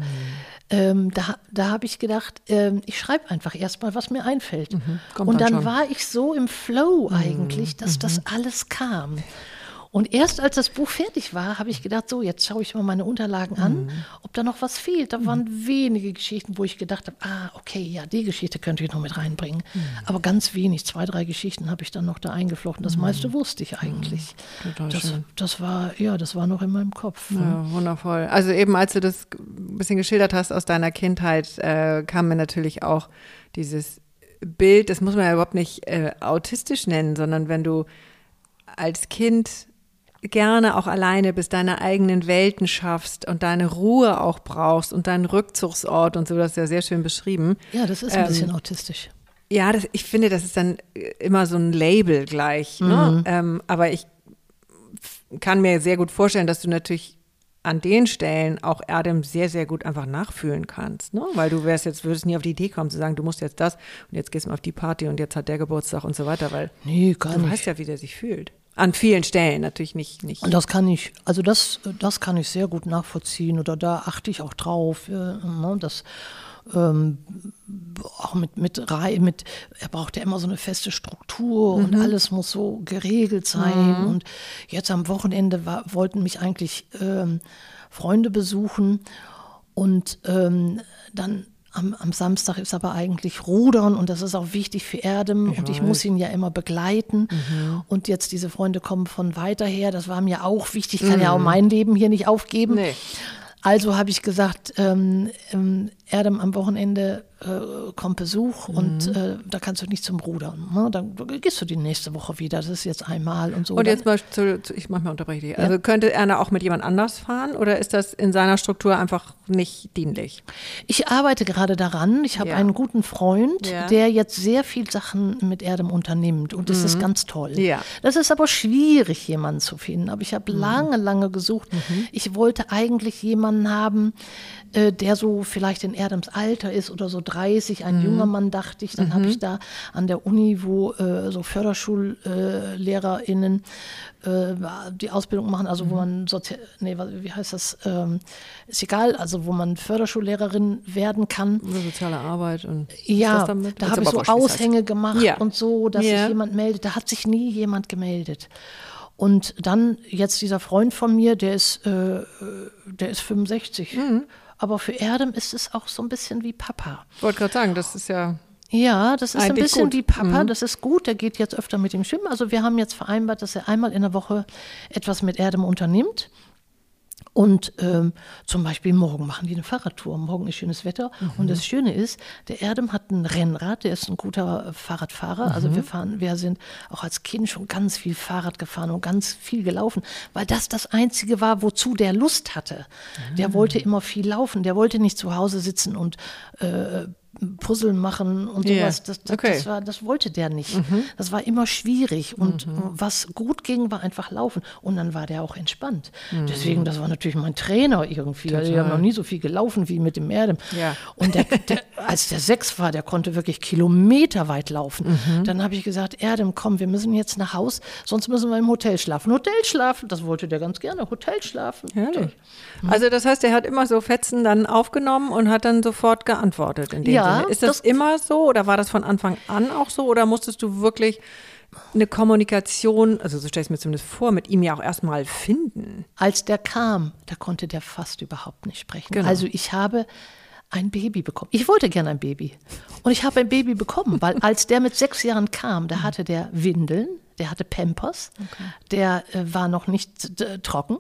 A: Da habe ich gedacht, ich schreibe einfach erstmal, was mir einfällt. Und dann war ich so im Flow eigentlich, dass das alles kam. Und erst als das Buch fertig war, habe ich gedacht, so, jetzt schaue ich mal meine Unterlagen an, ob da noch was fehlt. Da waren wenige Geschichten, wo ich gedacht habe, okay, ja, die Geschichte könnte ich noch mit reinbringen. Aber ganz wenig, 2, 3 Geschichten habe ich dann noch da eingeflochten. Das meiste wusste ich eigentlich.
B: Total schön.
A: Das war noch in meinem Kopf.
B: Ja, wundervoll. Also eben, als du das ein bisschen geschildert hast aus deiner Kindheit, kam mir natürlich auch dieses Bild, das muss man ja überhaupt nicht autistisch nennen, sondern wenn du als Kind gerne auch alleine bist, deine eigenen Welten schaffst und deine Ruhe auch brauchst und deinen Rückzugsort und so, das ist ja sehr schön beschrieben.
A: Ja, das ist ein bisschen autistisch.
B: Ja, ich finde, das ist dann immer so ein Label gleich. Ne? Aber ich kann mir sehr gut vorstellen, dass du natürlich an den Stellen auch Erdem sehr, sehr gut einfach nachfühlen kannst. Ne? Weil du würdest nie auf die Idee kommen zu sagen, du musst jetzt das und jetzt gehst du mal auf die Party und jetzt hat der Geburtstag und so weiter, weil
A: nee, gar
B: du
A: nicht.
B: weißt ja, wie der sich fühlt. An vielen Stellen natürlich nicht.
A: Und das kann ich, also das kann ich sehr gut nachvollziehen oder da achte ich auch drauf, dass auch er braucht ja immer so eine feste Struktur und alles muss so geregelt sein und jetzt am Wochenende wollten mich eigentlich Freunde besuchen und dann am Samstag ist aber eigentlich Rudern und das ist auch wichtig für Erdem und ich muss ihn ja immer begleiten und jetzt diese Freunde kommen von weiter her, das war mir auch wichtig, ich kann ja auch mein Leben hier nicht aufgeben. Nee. Also habe ich gesagt, Erdem, am Wochenende kommt Besuch und da kannst du nicht zum Rudern. Ne? Dann gehst du die nächste Woche wieder. Das ist jetzt einmal und so.
B: Und jetzt mal, ich manchmal unterbreche dich. Also könnte Erna auch mit jemand anders fahren oder ist das in seiner Struktur einfach nicht dienlich?
A: Ich arbeite gerade daran. Ich habe einen guten Freund, der jetzt sehr viel Sachen mit Erdem unternimmt und das ist ganz toll. Ja. Das ist aber schwierig, jemanden zu finden. Aber ich habe lange gesucht. Ich wollte eigentlich jemanden haben, der so vielleicht in Erdems Alter ist oder so 30, ein junger Mann, dachte ich. Dann habe ich da an der Uni, wo so FörderschullehrerInnen die Ausbildung machen, also wo man wie heißt das? Ist egal, also wo man Förderschullehrerin werden kann.
B: Soziale Arbeit und
A: ja, da habe ich so Aushänge gemacht und so, dass sich jemand meldet. Da hat sich nie jemand gemeldet. Und dann jetzt dieser Freund von mir, der ist 65. Aber für Erdem ist es auch so ein bisschen wie Papa.
B: Ich wollte gerade sagen, das ist ja...
A: Ja, das ist ein bisschen gut. Wie Papa, das ist gut. Der geht jetzt öfter mit ihm schwimmen. Also wir haben jetzt vereinbart, dass er einmal in der Woche etwas mit Erdem unternimmt. Und zum Beispiel morgen machen die eine Fahrradtour. Morgen ist schönes Wetter. Und das Schöne ist, der Erdem hat ein Rennrad, der ist ein guter Fahrradfahrer. Also wir sind auch als Kind schon ganz viel Fahrrad gefahren und ganz viel gelaufen, weil das Einzige war, wozu der Lust hatte. Der wollte immer viel laufen, der wollte nicht zu Hause sitzen und Puzzle machen und sowas, das wollte der nicht. Das war immer schwierig und was gut ging, war einfach laufen und dann war der auch entspannt. Deswegen, das war natürlich mein Trainer irgendwie. Also, ich habe noch nie so viel gelaufen wie mit dem Erdem. Ja. Und als der 6 war, der konnte wirklich kilometerweit laufen. Dann habe ich gesagt, Erdem, komm, wir müssen jetzt nach Haus, sonst müssen wir im Hotel schlafen. Hotel schlafen, das wollte der ganz gerne, Hotel schlafen.
B: Also das heißt, er hat immer so Fetzen dann aufgenommen und hat dann sofort geantwortet in dem Sinne. Ist das immer so oder war das von Anfang an auch so oder musstest du wirklich eine Kommunikation, also so stelle ich es mir zumindest vor, mit ihm ja auch erstmal finden?
A: Als der kam, da konnte der fast überhaupt nicht sprechen. Genau. Also ich habe ein Baby bekommen. Ich wollte gerne ein Baby und ich habe ein Baby bekommen, weil als der mit 6 Jahren kam, da hatte der Windeln, der hatte Pampers, der war noch nicht trocken.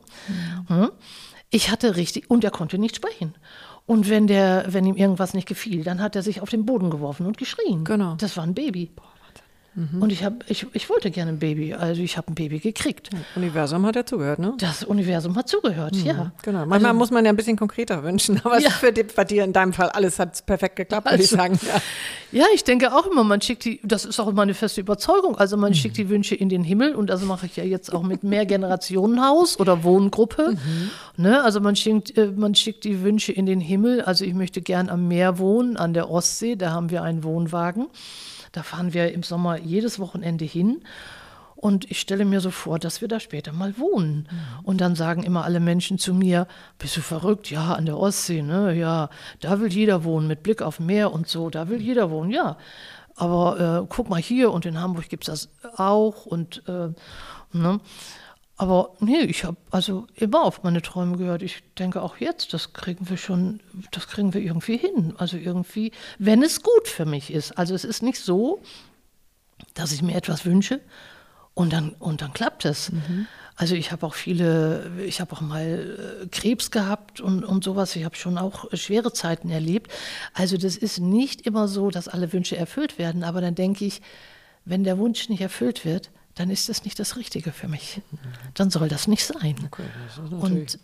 A: Ich hatte und er konnte nicht sprechen. Und wenn ihm irgendwas nicht gefiel, dann hat er sich auf den Boden geworfen und geschrien. Genau. Das war ein Baby. Und ich wollte gerne ein Baby, also ich habe ein Baby gekriegt.
B: Das Universum hat ja zugehört, ne?
A: Das Universum hat zugehört, ja.
B: Genau. Manchmal muss man ja ein bisschen konkreter wünschen, aber bei dir in deinem Fall, alles hat perfekt geklappt, würde ich sagen.
A: Ja, ich denke auch immer, das ist auch meine feste Überzeugung, also man schickt die Wünsche in den Himmel und das mache ich ja jetzt auch mit Mehrgenerationenhaus oder Wohngruppe. Ne? Also man schickt die Wünsche in den Himmel, also ich möchte gern am Meer wohnen, an der Ostsee, da haben wir einen Wohnwagen. Da fahren wir im Sommer jedes Wochenende hin und ich stelle mir so vor, dass wir da später mal wohnen. Und dann sagen immer alle Menschen zu mir, bist du verrückt? Ja, an der Ostsee, ne? Ja, da will jeder wohnen, mit Blick auf Meer und so, da will jeder wohnen, ja. Aber guck mal hier und in Hamburg gibt es das auch und ne? Aber nee, ich habe also immer auf meine Träume gehört. Ich denke auch jetzt, das kriegen wir irgendwie hin. Also irgendwie, wenn es gut für mich ist. Also es ist nicht so, dass ich mir etwas wünsche und dann klappt es. Also ich habe auch mal Krebs gehabt und sowas. Ich habe schon auch schwere Zeiten erlebt. Also das ist nicht immer so, dass alle Wünsche erfüllt werden. Aber dann denke ich, wenn der Wunsch nicht erfüllt wird, dann ist das nicht das Richtige für mich. Dann soll das nicht sein. Okay, und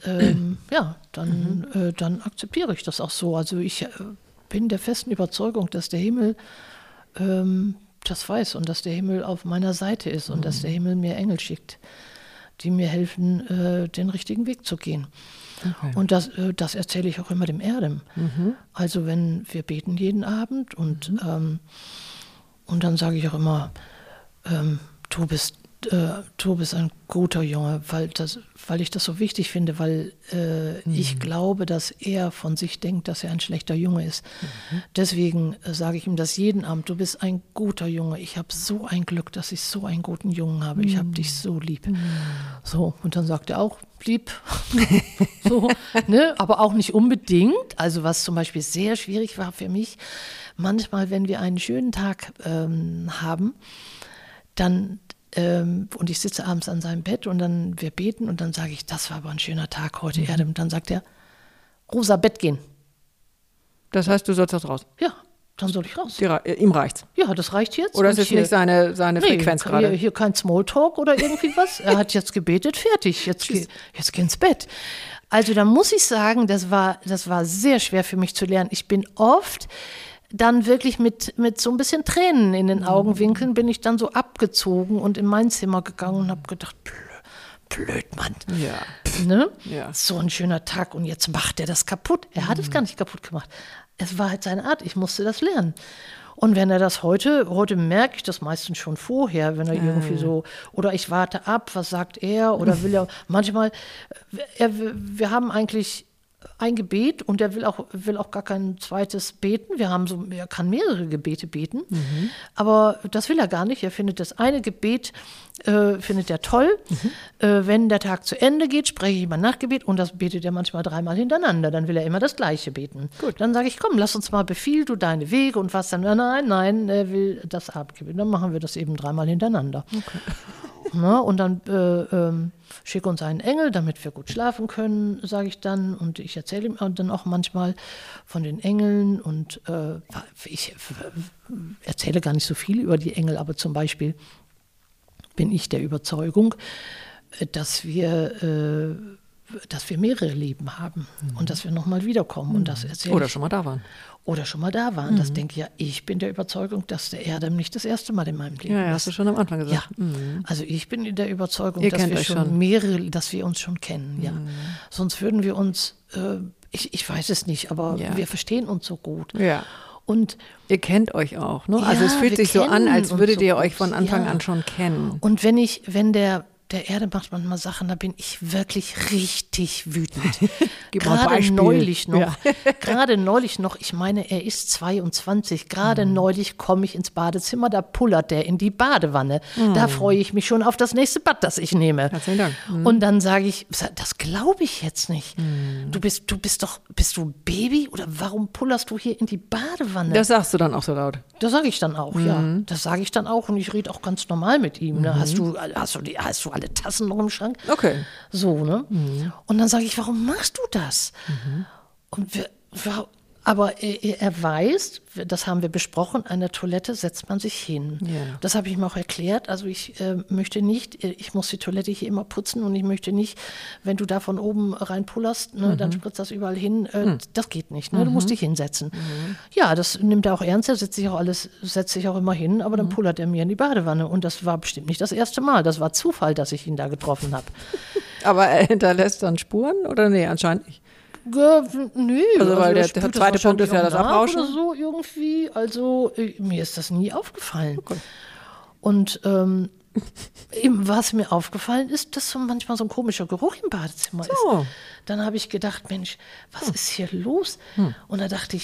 A: dann akzeptiere ich das auch so. Also ich bin der festen Überzeugung, dass der Himmel das weiß und dass der Himmel auf meiner Seite ist und dass der Himmel mir Engel schickt, die mir helfen, den richtigen Weg zu gehen. Okay. Und das erzähle ich auch immer dem Erdem. Also wenn wir beten jeden Abend und dann sage ich auch immer, du bist ein guter Junge, weil ich das so wichtig finde, weil ich glaube, dass er von sich denkt, dass er ein schlechter Junge ist. Deswegen sage ich ihm das jeden Abend, du bist ein guter Junge. Ich habe so ein Glück, dass ich so einen guten Jungen habe. Ich habe dich so lieb. So, und dann sagt er auch, lieb. So, ne? Aber auch nicht unbedingt. Also was zum Beispiel sehr schwierig war für mich, manchmal, wenn wir einen schönen Tag haben, dann und ich sitze abends an seinem Bett und dann wir beten und dann sage ich, das war aber ein schöner Tag heute, Erdem. Und dann sagt er, Rosa, Bett gehen.
B: Das heißt, du sollst das raus?
A: Ja, dann soll ich raus.
B: Ihm reicht's?
A: Ja, das reicht jetzt.
B: Oder ist es nicht seine Frequenz gerade?
A: Hier kein Smalltalk oder irgendwie was. Er hat jetzt gebetet, fertig. Jetzt geh ins Bett. Also da muss ich sagen, das war sehr schwer für mich zu lernen. Ich bin oft dann wirklich mit so ein bisschen Tränen in den Augenwinkeln bin ich dann so abgezogen und in mein Zimmer gegangen und habe gedacht, blöd, Mann.
B: Ja.
A: Ne?
B: Ja.
A: So ein schöner Tag und jetzt macht er das kaputt. Er hat es gar nicht kaputt gemacht. Es war halt seine Art. Ich musste das lernen. Und wenn er das heute merke ich das meistens schon vorher, wenn er irgendwie so, oder ich warte ab, was sagt er, oder will er, manchmal, wir haben eigentlich ein Gebet und er will auch gar kein zweites beten. Er kann mehrere Gebete beten, aber das will er gar nicht. Er findet das eine Gebet, findet er toll. Wenn der Tag zu Ende geht, spreche ich immer Nachtgebet und das betet er manchmal 3-mal hintereinander. Dann will er immer das Gleiche beten. Gut. Dann sage ich, komm, lass uns mal, befiehl du deine Wege und was dann. Nein, er will das Abendgebet. Dann machen wir das eben 3-mal hintereinander. Okay. Na, und dann schick uns einen Engel, damit wir gut schlafen können, sage ich dann. Und ich erzähle ihm dann auch manchmal von den Engeln. Und ich erzähle gar nicht so viel über die Engel, aber zum Beispiel bin ich der Überzeugung, dass wir mehrere Leben haben und dass wir nochmal wiederkommen. Und das erzähle
B: Oder schon mal da waren.
A: Das denke ich ja. Ich bin der Überzeugung, dass der Erdem nicht das erste Mal in meinem Leben ist.
B: Ja, hast du schon am Anfang gesagt.
A: Ja. Also ich bin der Überzeugung, dass wir uns schon kennen. Ja. Sonst würden wir uns, ich weiß es nicht, aber wir verstehen uns so gut.
B: Ja.
A: Und
B: ihr kennt euch auch, ne? Also es fühlt sich so an, als würdet ihr euch von Anfang an schon kennen.
A: Und wenn der Erde macht manchmal Sachen, da bin ich wirklich richtig wütend. Gerade neulich noch, ich meine, er ist 22, gerade neulich komme ich ins Badezimmer, da pullert der in die Badewanne. Da freue ich mich schon auf das nächste Bad, das ich nehme.
B: Herzlichen Dank.
A: Und dann sage ich, das glaube ich jetzt nicht. Bist du Baby oder warum pullerst du hier in die Badewanne?
B: Das sagst du dann auch so laut.
A: Das sage ich dann auch, ja. Das sage ich dann auch und ich rede auch ganz normal mit ihm. Ne? Hast du alle Tassen noch im Schrank?
B: Okay.
A: So, ne? Und dann sage ich, warum machst du das? Aber er weiß, das haben wir besprochen, an der Toilette setzt man sich hin.
B: Ja.
A: Das habe ich ihm auch erklärt. Also ich möchte nicht, ich muss die Toilette hier immer putzen und ich möchte nicht, wenn du da von oben reinpullerst, ne, dann spritzt das überall hin. Das geht nicht, ne? Du musst dich hinsetzen. Ja, das nimmt er auch ernst, er setzt sich auch immer hin, aber dann pullert er mir in die Badewanne. Und das war bestimmt nicht das erste Mal. Das war Zufall, dass ich ihn da getroffen habe.
B: Aber er hinterlässt dann Spuren oder nee, anscheinend nicht?
A: Nö,
B: also weil der zweite Punkt ist ja das Abrauschen.
A: Oder so irgendwie. Also mir ist das nie aufgefallen. Okay. Und was mir aufgefallen ist, dass so manchmal so ein komischer Geruch im Badezimmer ist. Dann habe ich gedacht, Mensch, was ist hier los? Und da dachte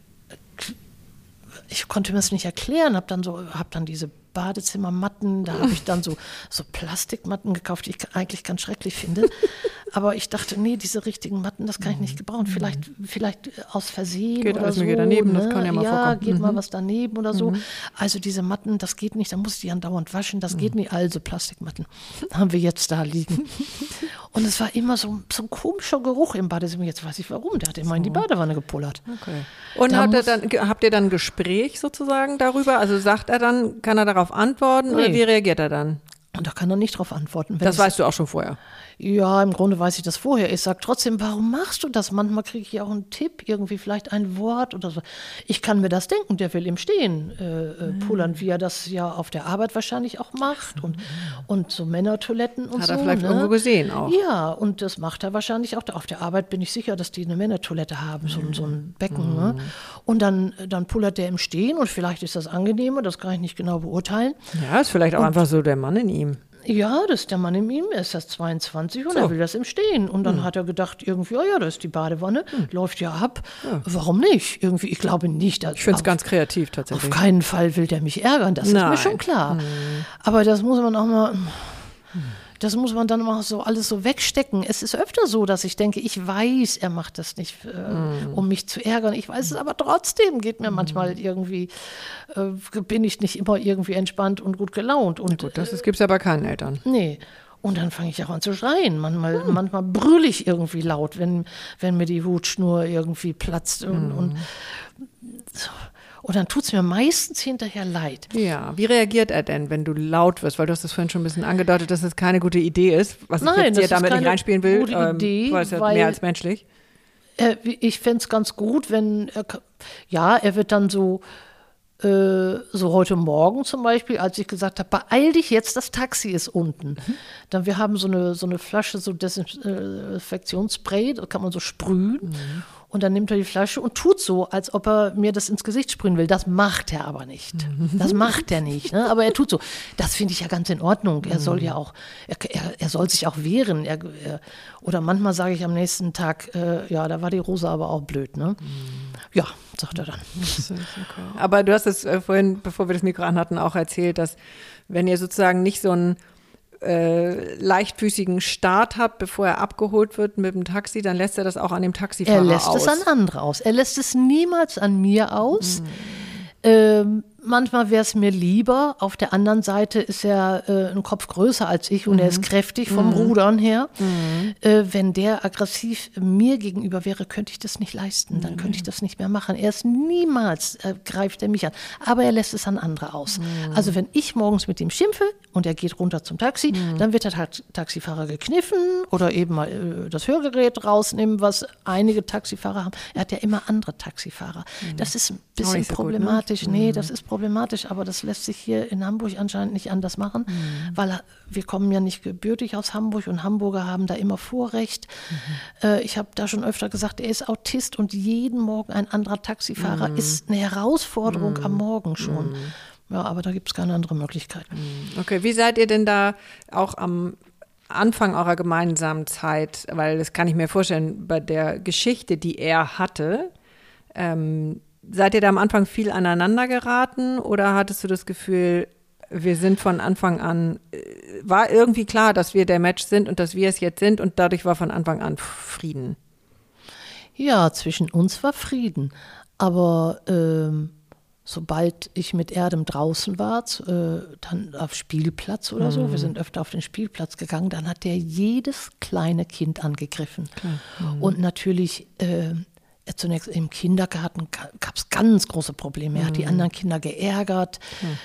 A: ich konnte mir das nicht erklären, habe dann diese Badezimmermatten, da habe ich dann so Plastikmatten gekauft, die ich eigentlich ganz schrecklich finde. Aber ich dachte, nee, diese richtigen Matten, das kann ich nicht gebrauchen. Vielleicht aus Versehen
B: geht
A: oder so.
B: Geht daneben,
A: ne?
B: Das kann ja mal vorkommen.
A: Ja, geht mal was daneben oder so. Also diese Matten, das geht nicht, da muss ich die andauernd waschen, das geht nicht. Also Plastikmatten haben wir jetzt da liegen. Und es war immer so ein komischer Geruch im Badezimmer. Jetzt weiß ich warum, der hat immer in die Badewanne gepullert.
B: Okay. Und habt ihr dann ein Gespräch sozusagen darüber? Also sagt er dann, kann er darauf antworten oder wie reagiert er dann?
A: Und da kann er nicht drauf antworten.
B: Das weißt du auch schon vorher?
A: Ja, im Grunde weiß ich das vorher. Ich sage trotzdem, warum machst du das? Manchmal kriege ich ja auch einen Tipp, irgendwie vielleicht ein Wort oder so. Ich kann mir das denken, der will im Stehen pullern, wie er das ja auf der Arbeit wahrscheinlich auch macht und so Männertoiletten und so.
B: Hat er vielleicht irgendwo gesehen auch.
A: Ja, und das macht er wahrscheinlich auch. Auf der Arbeit bin ich sicher, dass die eine Männertoilette haben, so ein Becken. Ne? Und dann pullert der im Stehen und vielleicht ist das angenehmer, das kann ich nicht genau beurteilen.
B: Ja, ist vielleicht auch einfach so der Mann in ihm.
A: Ja, das ist der Mann in ihm, er ist erst 22 und er will das im Stehen. Und dann hat er gedacht, irgendwie, da ist die Badewanne, läuft ja ab. Ja. Warum nicht? Irgendwie, ich glaube nicht.
B: Ich finde es ganz kreativ tatsächlich.
A: Auf keinen Fall will der mich ärgern, das ist mir schon klar. Aber das muss man auch mal... Das muss man dann immer so alles so wegstecken. Es ist öfter so, dass ich denke, ich weiß, er macht das nicht, um mich zu ärgern. Ich weiß es aber trotzdem, geht mir manchmal irgendwie, bin ich nicht immer irgendwie entspannt und gut gelaunt. Und
B: das gibt es ja bei keinen Eltern.
A: Nee. Und dann fange ich auch an zu schreien. Manchmal brülle ich irgendwie laut, wenn mir die Hutschnur irgendwie platzt. Und so. Und dann tut es mir meistens hinterher leid.
B: Ja, wie reagiert er denn, wenn du laut wirst? Weil du hast das vorhin schon ein bisschen angedeutet, dass es keine gute Idee ist, was ich jetzt hier damit nicht reinspielen will.
A: Gute Idee,
B: weil es ja mehr als menschlich.
A: Ich fände es ganz gut, wenn er wird dann so heute Morgen zum Beispiel, als ich gesagt habe, beeil dich jetzt, das Taxi ist unten. Dann wir haben so eine Flasche, so Desinfektionsspray, da kann man so sprühen. Und dann nimmt er die Flasche und tut so, als ob er mir das ins Gesicht sprühen will. Das macht er aber nicht. Das macht er nicht. Ne? Aber er tut so. Das finde ich ja ganz in Ordnung. Er soll ja auch, er soll sich auch wehren. Oder manchmal sage ich am nächsten Tag, da war die Rosa aber auch blöd. Ne? Ja, sagt er dann.
B: Okay. Aber du hast es vorhin, bevor wir das Mikro an hatten, auch erzählt, dass wenn ihr sozusagen nicht so einen leichtfüßigen Start habt, bevor er abgeholt wird mit dem Taxi, dann lässt er das auch an dem Taxifahrer aus.
A: Er lässt es an andere aus. Er lässt es niemals an mir aus. Manchmal wäre es mir lieber. Auf der anderen Seite ist er ein Kopf größer als ich und er ist kräftig vom Rudern her. Wenn der aggressiv mir gegenüber wäre, könnte ich das nicht leisten. Dann könnte ich das nicht mehr machen. Niemals greift er mich an. Aber er lässt es an andere aus. Also wenn ich morgens mit ihm schimpfe und er geht runter zum Taxi, dann wird der Taxifahrer gekniffen oder eben mal das Hörgerät rausnehmen, was einige Taxifahrer haben. Er hat ja immer andere Taxifahrer. Das ist ein bisschen problematisch. Gut, ne? Nee, das ist problematisch, aber das lässt sich hier in Hamburg anscheinend nicht anders machen, weil wir kommen ja nicht gebürtig aus Hamburg und Hamburger haben da immer Vorrecht. Ich habe da schon öfter gesagt, er ist Autist und jeden Morgen ein anderer Taxifahrer ist eine Herausforderung am Morgen schon. Ja, aber da gibt es keine andere Möglichkeit.
B: Okay, wie seid ihr denn da auch am Anfang eurer gemeinsamen Zeit, weil das kann ich mir vorstellen, bei der Geschichte, die er hatte, seid ihr da am Anfang viel aneinander geraten oder hattest du das Gefühl, wir sind von Anfang an, war irgendwie klar, dass wir der Match sind und dass wir es jetzt sind und dadurch war von Anfang an Frieden?
A: Ja, zwischen uns war Frieden, aber sobald ich mit Erdem draußen war, dann auf Spielplatz oder so, wir sind öfter auf den Spielplatz gegangen, dann hat der jedes kleine Kind angegriffen. Und natürlich zunächst im Kindergarten gab es ganz große Probleme. Er hat die anderen Kinder geärgert.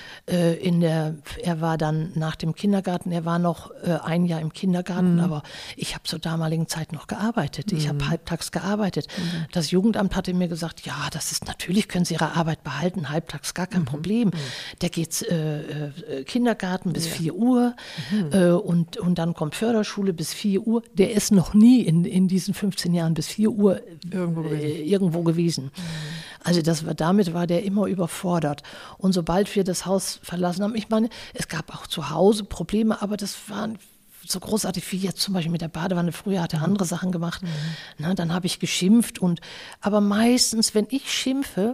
A: Er war dann nach dem Kindergarten, er war noch ein Jahr im Kindergarten, aber ich habe zur damaligen Zeit noch gearbeitet. Ich habe halbtags gearbeitet. Das Jugendamt hatte mir gesagt, ja, das ist natürlich, können Sie Ihre Arbeit behalten, halbtags gar kein Problem. Der geht Kindergarten bis 4 Uhr und dann kommt Förderschule bis 4 Uhr. Der ist noch nie in diesen 15 Jahren bis 4 Uhr irgendwo gewesen. Also damit war der immer überfordert. Und sobald wir das Haus verlassen haben, ich meine, es gab auch zu Hause Probleme, aber das waren so großartig wie jetzt zum Beispiel mit der Badewanne. Früher hat er andere Sachen gemacht. Na, dann habe ich geschimpft. Aber meistens, wenn ich schimpfe,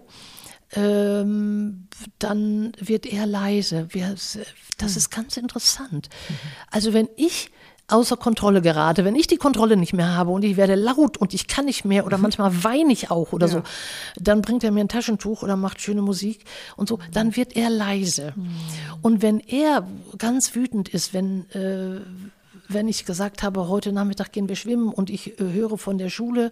A: dann wird er leise. Das ist ganz interessant. Also wenn ich außer Kontrolle gerate, wenn ich die Kontrolle nicht mehr habe und ich werde laut und ich kann nicht mehr oder manchmal weine ich auch oder so, dann bringt er mir ein Taschentuch oder macht schöne Musik und so, dann wird er leise. Und wenn er ganz wütend ist, wenn ich gesagt habe, heute Nachmittag gehen wir schwimmen und ich höre von der Schule,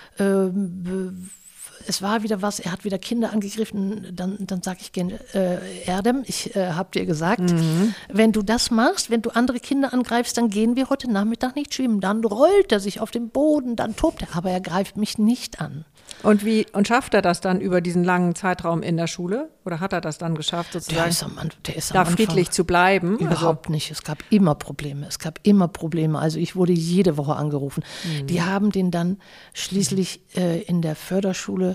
A: es war wieder was, er hat wieder Kinder angegriffen, dann sage ich, Erdem, ich habe dir gesagt, wenn du das machst, wenn du andere Kinder angreifst, dann gehen wir heute Nachmittag nicht schwimmen. Dann rollt er sich auf den Boden, dann tobt er, aber er greift mich nicht an.
B: Und schafft er das dann über diesen langen Zeitraum in der Schule? Oder hat er das dann geschafft, sozusagen
A: der ist
B: da friedlich zu bleiben?
A: Überhaupt nicht. Es gab immer Probleme. Also ich wurde jede Woche angerufen. Die haben den dann schließlich in der Förderschule,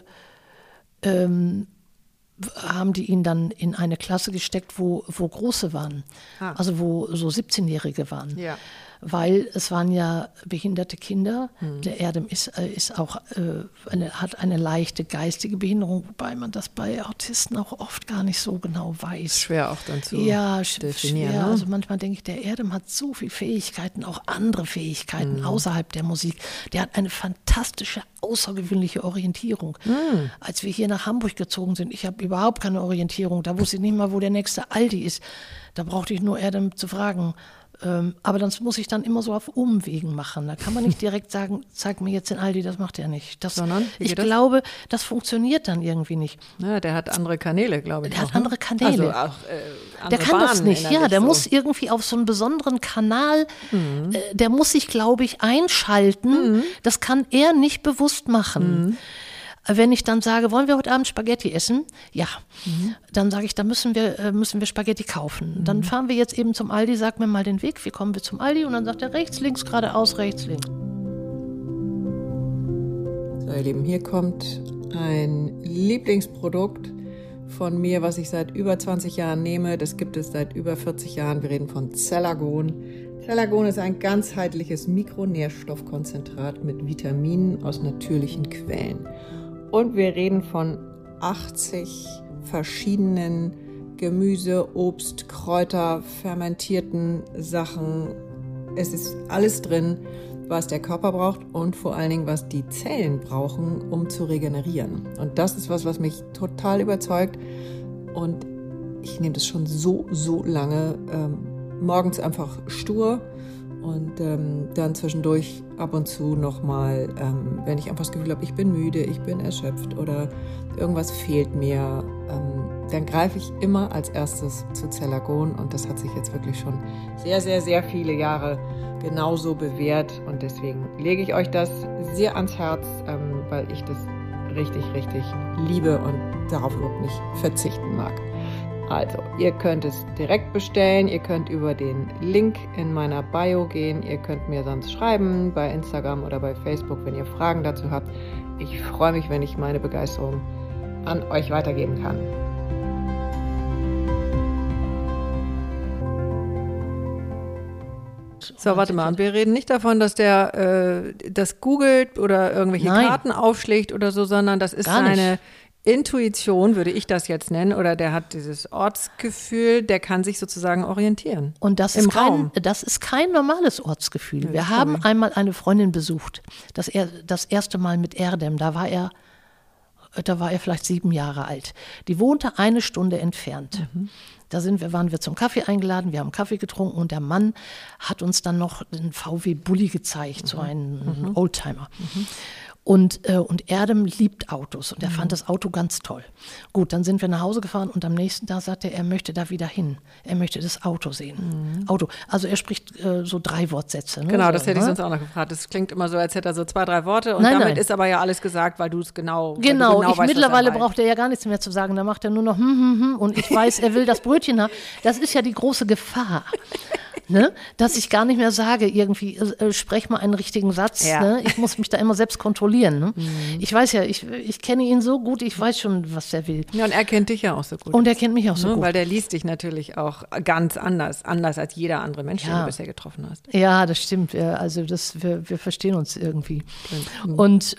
A: haben die ihn dann in eine Klasse gesteckt, wo Große waren. Also wo so 17-Jährige waren. Ja. Weil es waren ja behinderte Kinder. Der Erdem ist auch hat eine leichte geistige Behinderung, wobei man das bei Autisten auch oft gar nicht so genau weiß.
B: Schwer auch dann zu definieren.
A: Schwer.
B: Ne?
A: Also manchmal denke ich, der Erdem hat so viele Fähigkeiten, auch andere Fähigkeiten außerhalb der Musik. Der hat eine fantastische, außergewöhnliche Orientierung. Als wir hier nach Hamburg gezogen sind, ich habe überhaupt keine Orientierung. Da wusste ich nicht mal, wo der nächste Aldi ist. Da brauchte ich nur Erdem zu fragen. Aber das muss ich dann immer so auf Umwegen machen. Da kann man nicht direkt sagen, zeig mir jetzt den Aldi, das macht er nicht.
B: Sondern,
A: ich glaube, das funktioniert dann irgendwie nicht.
B: Ja, der hat andere Kanäle, glaube ich.
A: Der hat andere Kanäle.
B: Also auch, andere
A: der kann das nicht, ja. Der
B: so.
A: muss irgendwie auf so einen besonderen Kanal, der muss sich, glaube ich, einschalten. Das kann er nicht bewusst machen. Wenn ich dann sage, wollen wir heute Abend Spaghetti essen? Ja. Dann sage ich, da müssen wir Spaghetti kaufen. Dann fahren wir jetzt eben zum Aldi, sag mir mal den Weg, wie kommen wir zum Aldi? Und dann sagt er rechts, links, geradeaus, rechts, links.
B: So, ihr Lieben, hier kommt ein Lieblingsprodukt von mir, was ich seit über 20 Jahren nehme. Das gibt es seit über 40 Jahren. Wir reden von Cellagon. Cellagon ist ein ganzheitliches Mikronährstoffkonzentrat mit Vitaminen aus natürlichen Quellen. Und wir reden von 80 verschiedenen Gemüse, Obst, Kräuter, fermentierten Sachen. Es ist alles drin, was der Körper braucht und vor allen Dingen, was die Zellen brauchen, um zu regenerieren. Und das ist was mich total überzeugt. Und ich nehme das schon so lange. Morgens einfach stur und dann zwischendurch ab und zu nochmal, wenn ich einfach das Gefühl habe, ich bin müde, ich bin erschöpft oder irgendwas fehlt mir, dann greife ich immer als erstes zu Cellagon und das hat sich jetzt wirklich schon sehr viele Jahre genauso bewährt und deswegen lege ich euch das sehr ans Herz, weil ich das richtig liebe und darauf überhaupt nicht verzichten mag. Also, ihr könnt es direkt bestellen, ihr könnt über den Link in meiner Bio gehen, ihr könnt mir sonst schreiben bei Instagram oder bei Facebook, wenn ihr Fragen dazu habt. Ich freue mich, wenn ich meine Begeisterung an euch weitergeben kann. So, warte mal, und wir reden nicht davon, dass der das googelt oder irgendwelche Karten aufschlägt oder so, sondern das ist seine Intuition, würde ich das jetzt nennen, oder der hat dieses Ortsgefühl, der kann sich sozusagen orientieren.
A: Und das ist kein normales Ortsgefühl. Wir haben einmal eine Freundin besucht, das erste Mal mit Erdem, da war er vielleicht 7 Jahre alt. Die wohnte 1 Stunde entfernt. Da waren wir zum Kaffee eingeladen, wir haben Kaffee getrunken und der Mann hat uns dann noch einen VW Bulli gezeigt, so einen Oldtimer. Und Erdem liebt Autos und er fand das Auto ganz toll. Gut, dann sind wir nach Hause gefahren und am nächsten Tag sagte er möchte da wieder hin. Er möchte das Auto sehen. Auto. Also er spricht so 3 Wortsätze. Ne?
B: Genau, das hätte ich sonst auch noch gefragt. Das klingt immer so, als hätte er so 2, 3 Worte und damit ist aber ja alles gesagt, weil du es genau weißt,
A: mittlerweile braucht er ja gar nichts mehr zu sagen. Da macht er nur noch und ich weiß, er will das Brötchen haben. Das ist ja die große Gefahr. Ne? Dass ich gar nicht mehr sage, irgendwie, sprech mal einen richtigen Satz. Ja. Ne? Ich muss mich da immer selbst kontrollieren. Ne? Ich weiß ja, ich kenne ihn so gut, ich weiß schon, was er will.
B: Ja, und er kennt dich ja auch so gut.
A: Und er kennt mich auch so gut.
B: Weil der liest dich natürlich auch ganz anders als jeder andere Mensch, den du bisher getroffen hast.
A: Ja, das stimmt. Also wir verstehen uns irgendwie. Und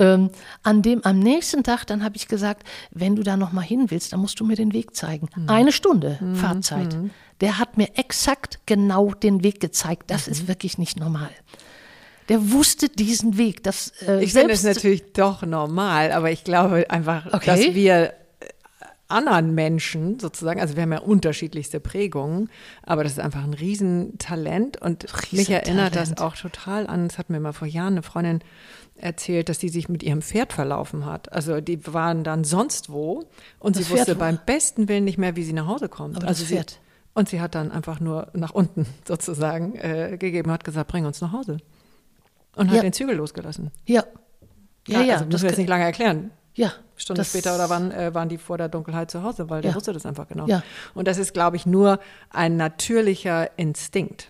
A: am nächsten Tag, dann habe ich gesagt, wenn du da noch mal hin willst, dann musst du mir den Weg zeigen. 1 Stunde Fahrzeit. Der hat mir exakt genau den Weg gezeigt. Das ist wirklich nicht normal. Der wusste diesen Weg.
B: Ich finde es natürlich doch normal, aber ich glaube einfach, dass wir anderen Menschen sozusagen, also wir haben ja unterschiedlichste Prägungen, aber das ist einfach ein Riesentalent und mich erinnert das auch total an, das hat mir mal vor Jahren eine Freundin erzählt, dass sie sich mit ihrem Pferd verlaufen hat. Also die waren dann sonst wo und sie wusste beim besten Willen nicht mehr, wie sie nach Hause kommt.
A: Aber das Pferd.
B: Und sie hat dann einfach nur nach unten sozusagen gegeben, hat gesagt, bring uns nach Hause. Und hat den Zügel losgelassen.
A: Ja.
B: Also müssen wir jetzt nicht lange erklären.
A: Ja.
B: Stunde später oder wann waren die vor der Dunkelheit zu Hause, weil der wusste das einfach genau.
A: Ja.
B: Und das ist, glaube ich, nur ein natürlicher Instinkt.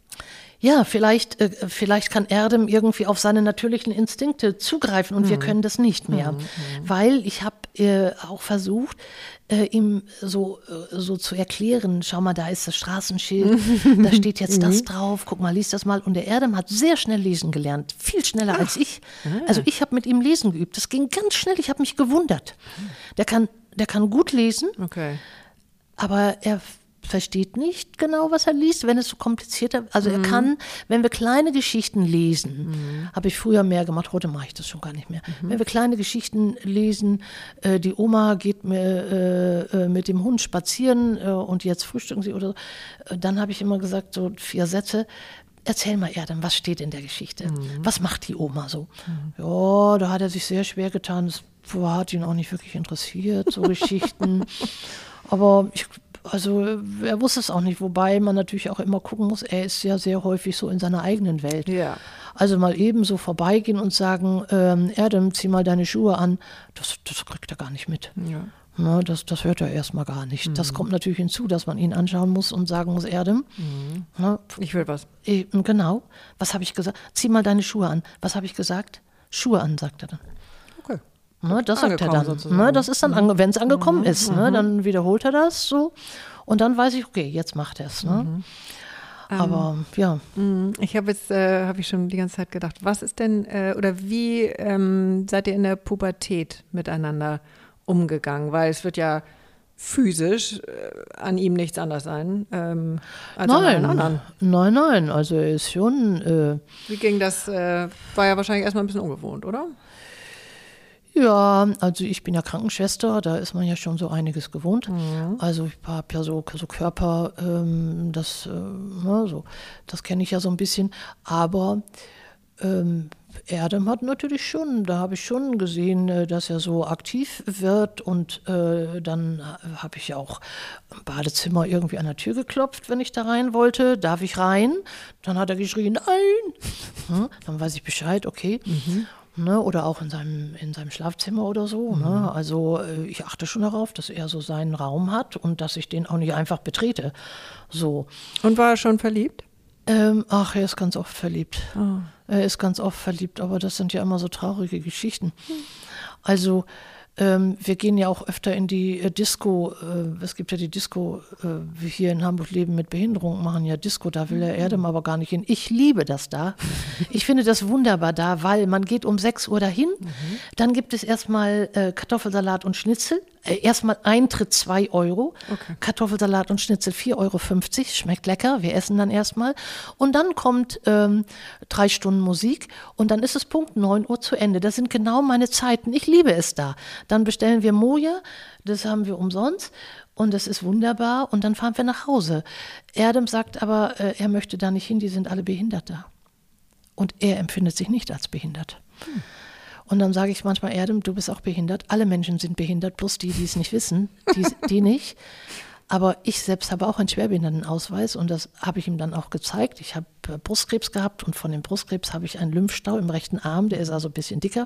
A: Ja, vielleicht kann Erdem irgendwie auf seine natürlichen Instinkte zugreifen und wir können das nicht mehr. Weil ich habe auch versucht, ihm so zu erklären, schau mal, da ist das Straßenschild, da steht jetzt das drauf, guck mal, lies das mal. Und der Erdem hat sehr schnell lesen gelernt, viel schneller als ich. Also ich habe mit ihm lesen geübt, das ging ganz schnell, ich habe mich gewundert. Der kann gut lesen, aber versteht nicht genau, was er liest, wenn es so komplizierter, also er kann, wenn wir kleine Geschichten lesen, habe ich früher mehr gemacht, heute mache ich das schon gar nicht mehr, wenn wir kleine Geschichten lesen, die Oma geht mit dem Hund spazieren und jetzt frühstücken sie oder so, dann habe ich immer gesagt, so 4 Sätze, erzähl mal, Erdem, was steht in der Geschichte? Was macht die Oma so? Ja, da hat er sich sehr schwer getan, das hat ihn auch nicht wirklich interessiert, so Geschichten, aber er wusste es auch nicht, wobei man natürlich auch immer gucken muss, er ist ja sehr häufig so in seiner eigenen Welt.
B: Ja.
A: Also mal eben so vorbeigehen und sagen, Erdem, zieh mal deine Schuhe an, das kriegt er gar nicht mit.
B: Ja.
A: Na, das hört er erstmal gar nicht. Das kommt natürlich hinzu, dass man ihn anschauen muss und sagen muss, Erdem,
B: Ich will was.
A: Genau, was habe ich gesagt? Zieh mal deine Schuhe an. Was habe ich gesagt? Schuhe an, sagt er dann.
B: Okay.
A: Ne, das sagt er dann.
B: Sozusagen.
A: Das ist dann, wenn es angekommen ist, dann wiederholt er das so. Und dann weiß ich, okay, jetzt macht er es. Ne? Aber ja.
B: Ich habe jetzt, habe ich schon die ganze Zeit gedacht, was ist denn, oder wie seid ihr in der Pubertät miteinander umgegangen? Weil es wird ja physisch an ihm nichts anders sein als an allen anderen.
A: Nein, also er ist schon...
B: Wie ging das? War ja wahrscheinlich erstmal ein bisschen ungewohnt, oder?
A: Ja, also ich bin ja Krankenschwester, da ist man ja schon so einiges gewohnt. Also ich habe ja so Körper, das kenne ich ja so ein bisschen. Aber Erdem hat natürlich schon, da habe ich schon gesehen, dass er so aktiv wird und dann habe ich ja auch im Badezimmer irgendwie an der Tür geklopft, wenn ich da rein wollte. Darf ich rein? Dann hat er geschrien, nein. Dann weiß ich Bescheid, okay. Ne, oder auch in seinem Schlafzimmer oder so. Ne? Also ich achte schon darauf, dass er so seinen Raum hat und dass ich den auch nicht einfach betrete. So.
B: Und war er schon verliebt?
A: Er ist ganz oft verliebt.
B: Oh.
A: Er ist ganz oft verliebt, aber das sind ja immer so traurige Geschichten. Also wir gehen ja auch öfter in die Disco. Es gibt ja die Disco, wir hier in Hamburg leben mit Behinderung, machen ja Disco. Da will der Erdem aber gar nicht hin. Ich liebe das da. Ich finde das wunderbar da, weil man geht um 6 Uhr dahin. Dann gibt es erstmal Kartoffelsalat und Schnitzel. Erstmal Eintritt 2 Euro. Okay. Kartoffelsalat und Schnitzel 4,50 Euro. Schmeckt lecker. Wir essen dann erstmal. Und dann kommt 3 Stunden Musik. Und dann ist es Punkt 9 Uhr zu Ende. Das sind genau meine Zeiten. Ich liebe es da. Dann bestellen wir Moja, das haben wir umsonst und das ist wunderbar und dann fahren wir nach Hause. Erdem sagt aber, er möchte da nicht hin, die sind alle behindert da. Und er empfindet sich nicht als behindert. Und dann sage ich manchmal, Erdem, du bist auch behindert. Alle Menschen sind behindert, bloß die es nicht wissen, die nicht. Aber ich selbst habe auch einen Schwerbehindertenausweis und das habe ich ihm dann auch gezeigt. Ich habe Brustkrebs gehabt und von dem Brustkrebs habe ich einen Lymphstau im rechten Arm, der ist also ein bisschen dicker.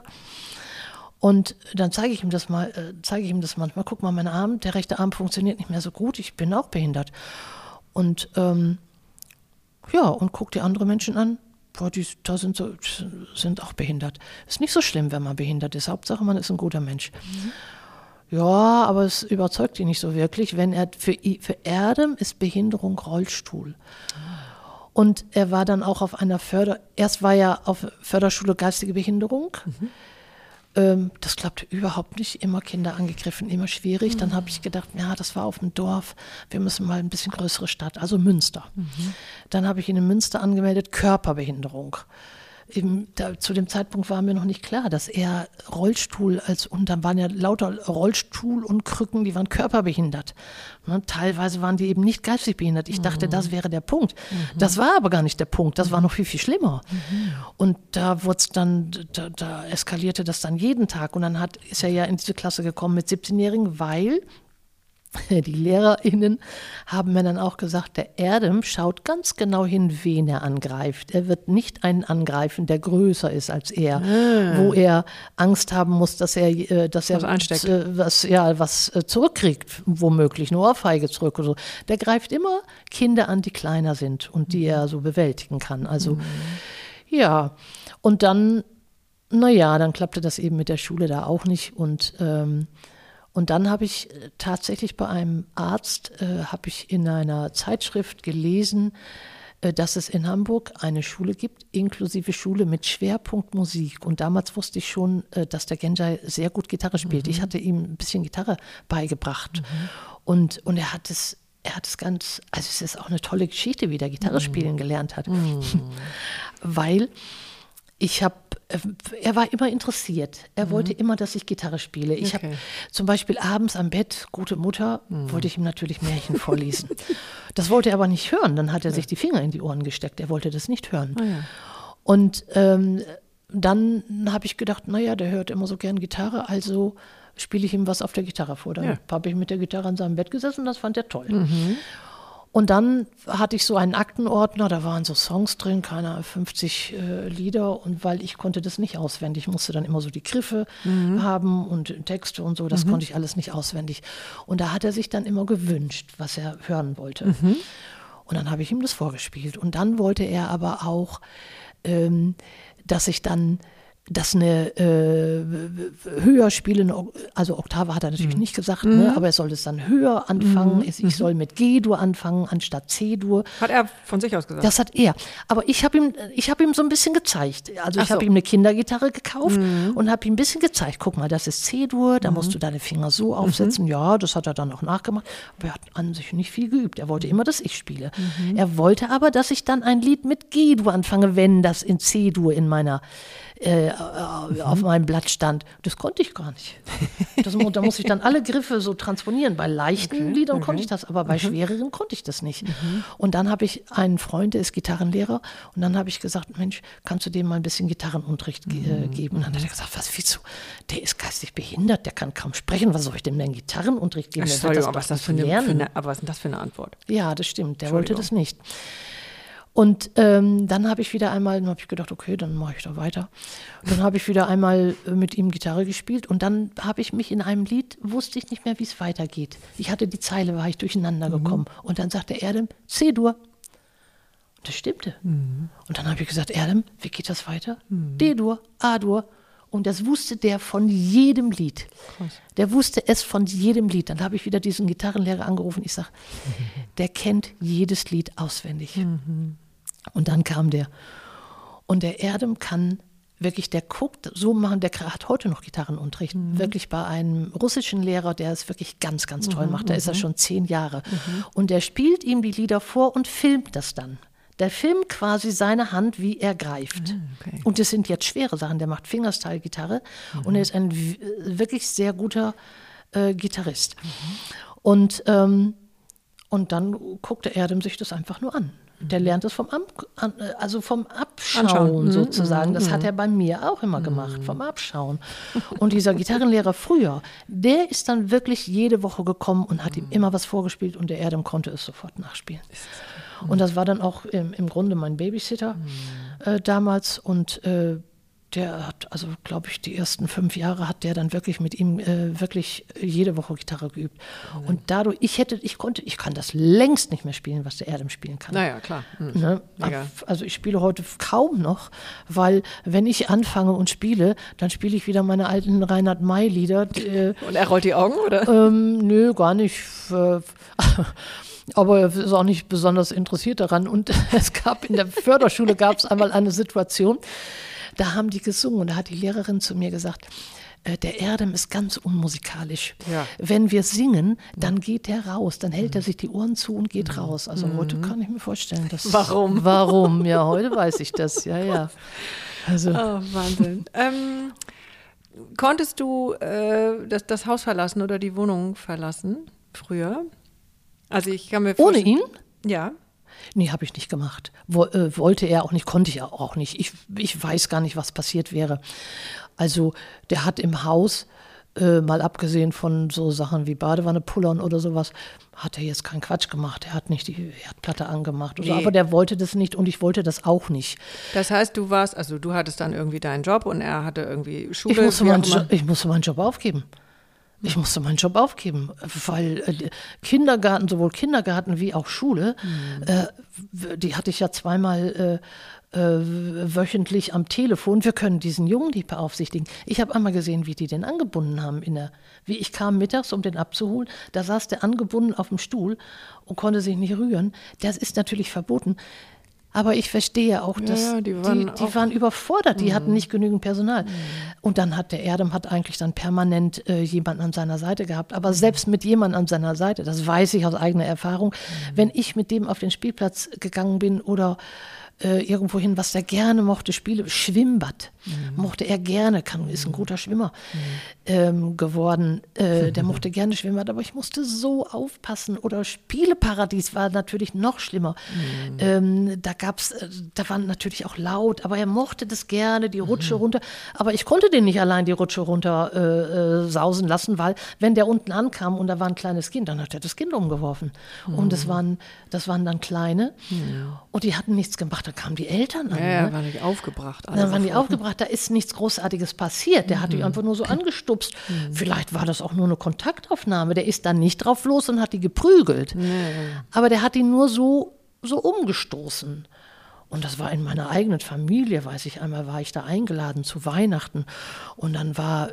A: Und dann zeige ich ihm das manchmal, guck mal, mein Arm, der rechte Arm funktioniert nicht mehr so gut, ich bin auch behindert. Und und guck die andere Menschen an, boah, sind auch behindert. Ist nicht so schlimm, wenn man behindert ist, Hauptsache man ist ein guter Mensch. Ja, aber es überzeugt ihn nicht so wirklich, wenn er, für Erdem ist Behinderung Rollstuhl. Und er war dann auch auf einer erst war er auf Förderschule geistige Behinderung. Das klappte überhaupt nicht, immer Kinder angegriffen, immer schwierig. Dann habe ich gedacht, ja, das war auf dem Dorf, wir müssen mal ein bisschen größere Stadt, also Münster. Dann habe ich ihn in Münster angemeldet, Körperbehinderung. Zu dem Zeitpunkt war mir noch nicht klar, dass er Rollstuhl und dann waren ja lauter Rollstuhl und Krücken, die waren körperbehindert. Ne, teilweise waren die eben nicht geistig behindert. Ich dachte, das wäre der Punkt. Das war aber gar nicht der Punkt. Das war noch viel, viel schlimmer. Und da wurde es dann, da eskalierte das dann jeden Tag. Und dann ist er ja in diese Klasse gekommen mit 17-Jährigen, weil die LehrerInnen haben mir dann auch gesagt, der Erdem schaut ganz genau hin, wen er angreift. Er wird nicht einen angreifen, der größer ist als er, wo er Angst haben muss, dass er was zurückkriegt, womöglich eine Ohrfeige zurück oder so. Der greift immer Kinder an, die kleiner sind und die er so bewältigen kann. Also ja, und dann klappte das eben mit der Schule da auch nicht und dann habe ich tatsächlich bei einem Arzt, habe ich in einer Zeitschrift gelesen, dass es in Hamburg eine Schule gibt, inklusive Schule mit Schwerpunkt Musik. Und damals wusste ich schon, dass der Genjai sehr gut Gitarre spielt. Ich hatte ihm ein bisschen Gitarre beigebracht. Und er hat es er hat es also es ist auch eine tolle Geschichte, wie der Gitarre spielen gelernt hat. Weil er war immer interessiert. Er wollte immer, dass ich Gitarre spiele. Ich habe zum Beispiel abends am Bett, gute Mutter, wollte ich ihm natürlich Märchen vorlesen. Das wollte er aber nicht hören. Dann hat er sich die Finger in die Ohren gesteckt. Er wollte das nicht hören. Oh ja. Und dann habe ich gedacht, naja, der hört immer so gern Gitarre, also spiele ich ihm was auf der Gitarre vor. Dann habe ich mit der Gitarre an seinem Bett gesessen und das fand er toll. Und dann hatte ich so einen Aktenordner, da waren so Songs drin, 50 Lieder. Und weil ich konnte das nicht auswendig, musste dann immer so die Griffe haben und Texte und so, das konnte ich alles nicht auswendig. Und da hat er sich dann immer gewünscht, was er hören wollte. Und dann habe ich ihm das vorgespielt. Und dann wollte er aber auch, dass ich dann eine höher spielende, also Oktave hat er natürlich nicht gesagt, ne, aber er soll es dann höher anfangen. Ich soll mit G-Dur anfangen anstatt C-Dur.
B: Hat er von sich aus gesagt?
A: Das hat er. Aber ich habe ihm so ein bisschen gezeigt. Also ich habe ihm eine Kindergitarre gekauft und habe ihm ein bisschen gezeigt. Guck mal, das ist C-Dur, da musst du deine Finger so aufsetzen. Ja, das hat er dann auch nachgemacht. Aber er hat an sich nicht viel geübt. Er wollte immer, dass ich spiele. Er wollte aber, dass ich dann ein Lied mit G-Dur anfange, wenn das in C-Dur in meiner auf meinem Blatt stand. Das konnte ich gar nicht. Da muss ich dann alle Griffe so transponieren. Bei leichten Liedern konnte ich das, aber bei schwereren konnte ich das nicht. Und dann habe ich einen Freund, der ist Gitarrenlehrer, und dann habe ich gesagt, Mensch, kannst du dem mal ein bisschen Gitarrenunterricht geben? Und dann hat er gesagt, was willst du? Der ist geistig behindert, der kann kaum sprechen, was soll ich dem denn Gitarrenunterricht geben?
B: Aber was ist denn das für eine Antwort?
A: Ja, das stimmt, der wollte das nicht. Und dann habe ich gedacht, okay, dann mache ich da weiter. Und dann habe ich wieder einmal mit ihm Gitarre gespielt und dann habe ich mich in einem Lied, wusste ich nicht mehr, wie es weitergeht. Ich hatte die Zeile, war ich durcheinander gekommen. Und dann sagte Erdem, C-Dur. Und das stimmte. Und dann habe ich gesagt, Erdem, wie geht das weiter? D-Dur, A-Dur. Und das wusste der von jedem Lied. Krass. Der wusste es von jedem Lied. Dann habe ich wieder diesen Gitarrenlehrer angerufen. Ich sage, der kennt jedes Lied auswendig. Und dann kam der. Und der Erdem kann wirklich, der guckt so machen, der hat heute noch Gitarrenunterricht. Wirklich bei einem russischen Lehrer, der es wirklich ganz, ganz toll macht. Da ist er schon 10 Jahre. Und der spielt ihm die Lieder vor und filmt das dann. Der filmt quasi seine Hand, wie er greift. Okay. Und das sind jetzt schwere Sachen. Der macht Fingerstyle-Gitarre und er ist ein wirklich sehr guter Gitarrist. Und dann guckt der Erdem sich das einfach nur an. Der lernt es vom Abschauen sozusagen. Das hat er bei mir auch immer gemacht, vom Abschauen. Und dieser Gitarrenlehrer früher, der ist dann wirklich jede Woche gekommen und hat ihm immer was vorgespielt und der Erdem konnte es sofort nachspielen. Und das war dann auch im Grunde mein Babysitter damals und der hat, also glaube ich, die ersten 5 Jahre hat der dann wirklich mit ihm wirklich jede Woche Gitarre geübt. Und dadurch, ich kann das längst nicht mehr spielen, was der Erdem spielen kann.
B: Naja, klar.
A: Ne? Also ich spiele heute kaum noch, weil wenn ich anfange und spiele, dann spiele ich wieder meine alten Reinhard May-Lieder.
B: Und er rollt die Augen, oder?
A: Nö, gar nicht. Aber er ist auch nicht besonders interessiert daran. Und es gab in der Förderschule einmal eine Situation, da haben die gesungen und da hat die Lehrerin zu mir gesagt, der Erdem ist ganz unmusikalisch. Ja. Wenn wir singen, dann geht der raus, dann hält er sich die Ohren zu und geht raus. Also heute kann ich mir vorstellen, dass...
B: Warum?
A: Warum? Ja, heute weiß ich das, ja. Also.
B: Oh, Wahnsinn. Konntest du das Haus verlassen oder die Wohnung verlassen früher? Also ich kann mir vorstellen...
A: Ohne ihn?
B: Ja.
A: Nee, habe ich nicht gemacht. Wollte er auch nicht, konnte ich auch nicht. Ich weiß gar nicht, was passiert wäre. Also der hat im Haus, mal abgesehen von so Sachen wie Badewanne pullern oder sowas, hat er jetzt keinen Quatsch gemacht. Er hat nicht die Herdplatte angemacht. Nee. So, aber der wollte das nicht und ich wollte das auch nicht.
B: Das heißt, du hattest dann irgendwie deinen Job und er hatte irgendwie Schule.
A: Ich musste meinen Job aufgeben. Ich musste meinen Job aufgeben, weil Kindergarten, sowohl Kindergarten wie auch Schule, die hatte ich ja zweimal wöchentlich am Telefon. Wir können diesen Jungen nicht beaufsichtigen. Ich habe einmal gesehen, wie die den angebunden haben. Wie ich kam mittags, um den abzuholen, da saß der angebunden auf dem Stuhl und konnte sich nicht rühren. Das ist natürlich verboten. Aber ich verstehe auch, dass die waren überfordert, die hatten nicht genügend Personal. Und dann hat der Erdem eigentlich dann permanent jemanden an seiner Seite gehabt. Aber selbst mit jemandem an seiner Seite, das weiß ich aus eigener Erfahrung, wenn ich mit dem auf den Spielplatz gegangen bin oder irgendwo hin, was der gerne mochte, Schwimmbad mochte er gerne, ist ein guter Schwimmer geworden, der mochte gerne Schwimmbad, aber ich musste so aufpassen. Oder Spieleparadies war natürlich noch schlimmer. Da war natürlich auch laut, aber er mochte das gerne, die Rutsche runter, aber ich konnte den nicht allein die Rutsche runter sausen lassen, weil wenn der unten ankam und da war ein kleines Kind, dann hat er das Kind umgeworfen. Und das waren dann Kleine und die hatten nichts gemacht. Da kamen die Eltern an.
B: Ja, waren die aufgebracht.
A: Dann waren die aufgebracht, da ist nichts Großartiges passiert. Der hat die einfach nur so angestupst. Vielleicht war das auch nur eine Kontaktaufnahme. Der ist dann nicht drauf los und hat die geprügelt. Aber der hat die nur so umgestoßen. Und das war in meiner eigenen Familie, weiß ich. Einmal war ich da eingeladen zu Weihnachten. Und dann war,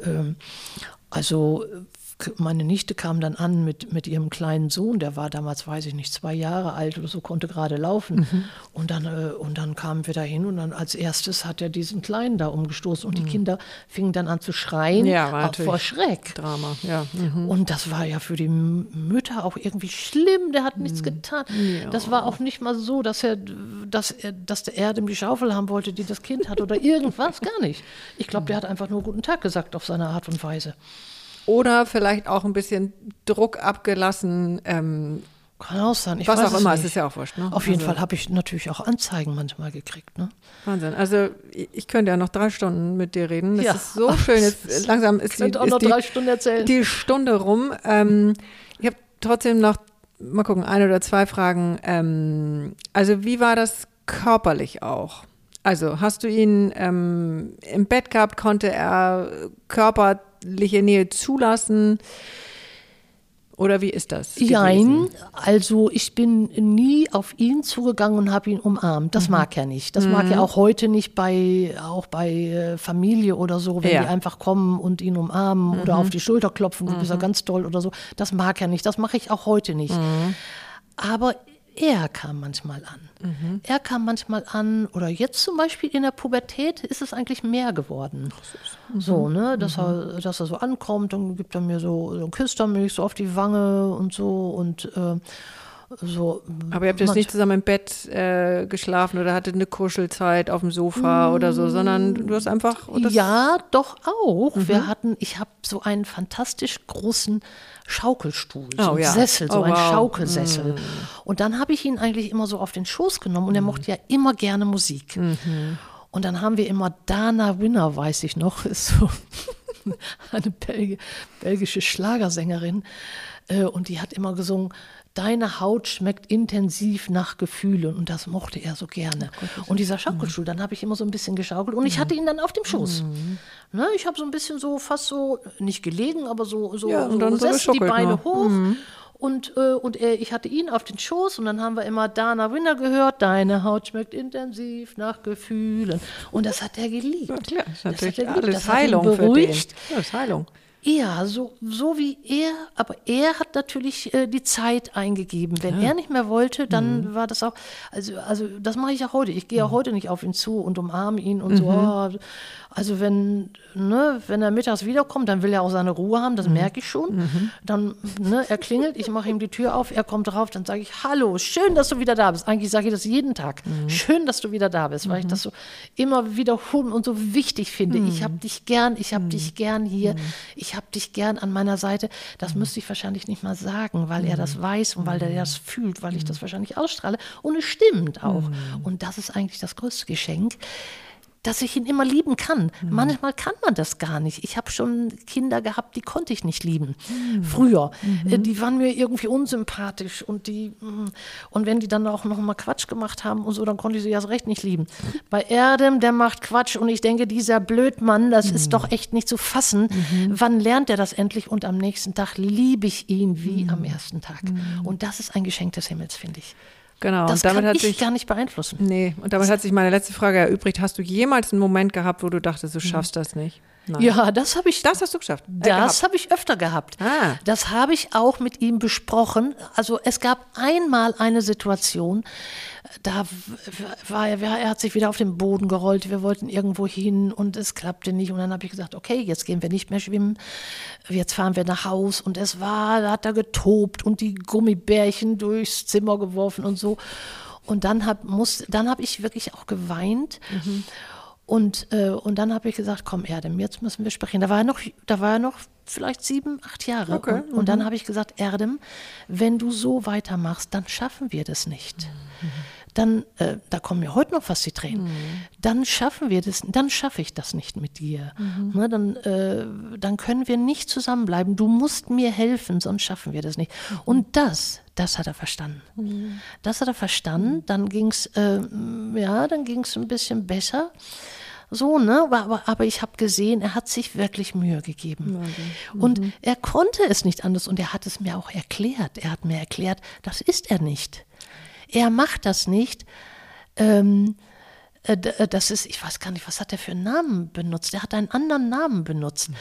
A: meine Nichte kam dann an mit ihrem kleinen Sohn, der war damals, weiß ich nicht, 2 Jahre alt oder so, konnte gerade laufen. Und dann kamen wir da hin und dann als erstes hat er diesen Kleinen da umgestoßen und die Kinder fingen dann an zu schreien, auch vor Schreck.
B: Drama, ja.
A: Und das war ja für die Mütter auch irgendwie schlimm, der hat nichts getan. Ja. Das war auch nicht mal so, dass der Erdem die Schaufel haben wollte, die das Kind hat oder irgendwas, gar nicht. Ich glaube, der hat einfach nur guten Tag gesagt auf seine Art und Weise.
B: Oder vielleicht auch ein bisschen Druck abgelassen.
A: Kann auch sein.
B: Was auch immer, es ist ja auch wurscht. Ne?
A: Auf jeden Fall habe ich natürlich auch Anzeigen manchmal gekriegt. Ne?
B: Wahnsinn. Also ich könnte ja noch 3 Stunden mit dir reden. Das ist so schön. Jetzt, langsam ist die
A: 3 Stunden erzählen.
B: Die Stunde rum. Ich habe trotzdem noch, mal gucken, 1 oder 2 Fragen. Also wie war das körperlich auch? Also hast du ihn im Bett gehabt, konnte er körperliche Nähe zulassen? Oder wie ist das gewesen?
A: Nein, also ich bin nie auf ihn zugegangen und habe ihn umarmt. Das mag er nicht. Das mag er auch heute nicht, auch bei Familie oder so, wenn die einfach kommen und ihn umarmen oder auf die Schulter klopfen, du bist ja ganz toll oder so. Das mag er nicht. Das mache ich auch heute nicht. Aber er kam manchmal an. Er kam manchmal an, oder jetzt zum Beispiel in der Pubertät ist es eigentlich mehr geworden. So, ne, dass er so ankommt, dann gibt er mir dann küsst er mich so auf die Wange und so und so.
B: Aber ihr habt jetzt nicht zusammen im Bett geschlafen oder hattet eine Kuschelzeit auf dem Sofa oder so, sondern du hast einfach...
A: Ja, doch auch. Ich habe so einen fantastisch großen Schaukelstuhl, so ein Sessel, so ein Schaukelsessel. Und dann habe ich ihn eigentlich immer so auf den Schoß genommen und er mochte ja immer gerne Musik. Und dann haben wir immer Dana Winner, weiß ich noch, ist so eine belgische Schlagersängerin und die hat immer gesungen, deine Haut schmeckt intensiv nach Gefühlen und das mochte er so gerne. Und dieser Schaukelstuhl, dann habe ich immer so ein bisschen geschaukelt und ich hatte ihn dann auf dem Schoß. Ne, ich habe so ein bisschen so fast so, nicht gelegen, aber so gesessen, die Beine hoch. Und ich hatte ihn auf den Schoß und dann haben wir immer Dana Winner gehört, deine Haut schmeckt intensiv nach Gefühlen. Und das hat er geliebt. Ja,
B: klar, das ist natürlich alles Heilung für den. Ja, das ist Heilung.
A: Ja, so wie er, aber er hat natürlich die Zeit eingegeben. Wenn er nicht mehr wollte, dann war das auch, also das mache ich auch heute. Ich gehe auch heute nicht auf ihn zu und umarme ihn und so. Also wenn er mittags wiederkommt, dann will er auch seine Ruhe haben, das merke ich schon. Dann, er klingelt, ich mache ihm die Tür auf, er kommt drauf, dann sage ich, hallo, schön, dass du wieder da bist. Eigentlich sage ich das jeden Tag. Schön, dass du wieder da bist, weil ich das so immer wiederholen und so wichtig finde. Ich habe dich gern hier, ich habe dich gern an meiner Seite. Das müsste ich wahrscheinlich nicht mal sagen, weil er das weiß und weil er das fühlt, weil ich das wahrscheinlich ausstrahle. Und es stimmt auch. Und das ist eigentlich das größte Geschenk, dass ich ihn immer lieben kann. Manchmal kann man das gar nicht. Ich habe schon Kinder gehabt, die konnte ich nicht lieben. Früher. Die waren mir irgendwie unsympathisch und wenn die dann auch noch mal Quatsch gemacht haben und so, dann konnte ich sie erst recht nicht lieben. Bei Erdem, der macht Quatsch und ich denke, dieser Blödmann, das ist doch echt nicht zu fassen. Wann lernt er das endlich? Und am nächsten Tag liebe ich ihn wie am ersten Tag. Und das ist ein Geschenk des Himmels, finde ich.
B: Genau.
A: Das kann ich gar nicht beeinflussen.
B: Nee, und damit hat sich meine letzte Frage erübrigt. Hast du jemals einen Moment gehabt, wo du dachtest, du schaffst das nicht? Nein.
A: Ja, das habe ich.
B: Das hast du geschafft.
A: Das habe ich öfter gehabt. Das habe ich auch mit ihm besprochen. Also es gab einmal eine Situation, da war er hat sich wieder auf den Boden gerollt. Wir wollten irgendwo hin und es klappte nicht. Und dann habe ich gesagt, okay, jetzt gehen wir nicht mehr schwimmen. Jetzt fahren wir nach Haus. Und da hat er getobt und die Gummibärchen durchs Zimmer geworfen und so. Und dann hab ich wirklich auch geweint. Und dann habe ich gesagt, komm Erdem, jetzt müssen wir sprechen. Da war er noch vielleicht 7, 8 Jahre.
B: Okay.
A: Und dann habe ich gesagt, Erdem, wenn du so weitermachst, dann schaffen wir das nicht. Dann, da kommen mir heute noch fast die Tränen. Dann schaffe ich das nicht mit dir. Ne, dann können wir nicht zusammenbleiben. Du musst mir helfen, sonst schaffen wir das nicht. Und das hat er verstanden. Das hat er verstanden. Dann ging es ein bisschen besser. So, ne? Aber ich habe gesehen, er hat sich wirklich Mühe gegeben. Und er konnte es nicht anders und er hat es mir auch erklärt. Er hat mir erklärt, das ist er nicht. Er macht das nicht. Das ist, ich weiß gar nicht, was hat er für einen Namen benutzt? Er hat einen anderen Namen benutzt.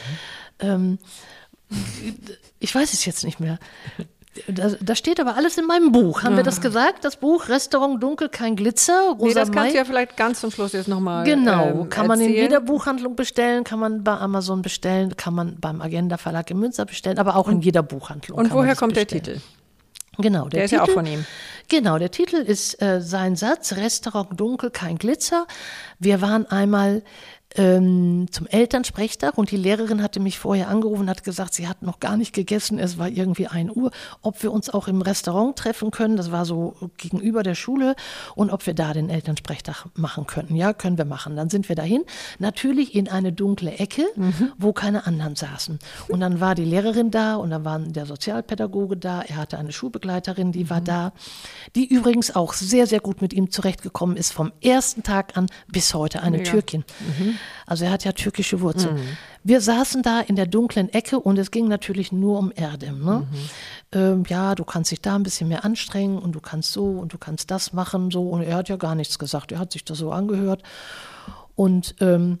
A: Ich weiß es jetzt nicht mehr. Da steht aber alles in meinem Buch. Haben wir das gesagt? Das Buch Restaurant Dunkel, kein Glitzer. Rosa
B: das kannst du ja vielleicht ganz zum Schluss jetzt nochmal
A: Genau, kann man
B: erzählen.
A: in jeder Buchhandlung bestellen, kann man bei Amazon bestellen, kann man beim Agenda Verlag in Münster bestellen, aber auch in jeder Buchhandlung.
B: Und woher kommt
A: bestellen.
B: der Titel?
A: Genau,
B: der Titel, ist ja auch von ihm.
A: Genau, der Titel ist sein Satz, Restaurant Dunkel, kein Glitzer. Wir waren einmal zum Elternsprechtag und die Lehrerin hatte mich vorher angerufen und hat gesagt, sie hat noch gar nicht gegessen, es war irgendwie 1 Uhr, ob wir uns auch im Restaurant treffen können, das war so gegenüber der Schule und ob wir da den Elternsprechtag machen könnten. Ja, können wir machen. Dann sind wir dahin, natürlich in eine dunkle Ecke, wo keine anderen saßen. Und dann war die Lehrerin da und dann war der Sozialpädagoge da, er hatte eine Schulbegleiterin, die war da, die übrigens auch sehr, sehr gut mit ihm zurechtgekommen ist, vom ersten Tag an bis heute, eine Türkin. Also er hat ja türkische Wurzeln. Wir saßen da in der dunklen Ecke und es ging natürlich nur um Erdem. Ne? Ja, du kannst dich da ein bisschen mehr anstrengen und du kannst so und du kannst das machen. So. Und er hat ja gar nichts gesagt. Er hat sich das so angehört. Und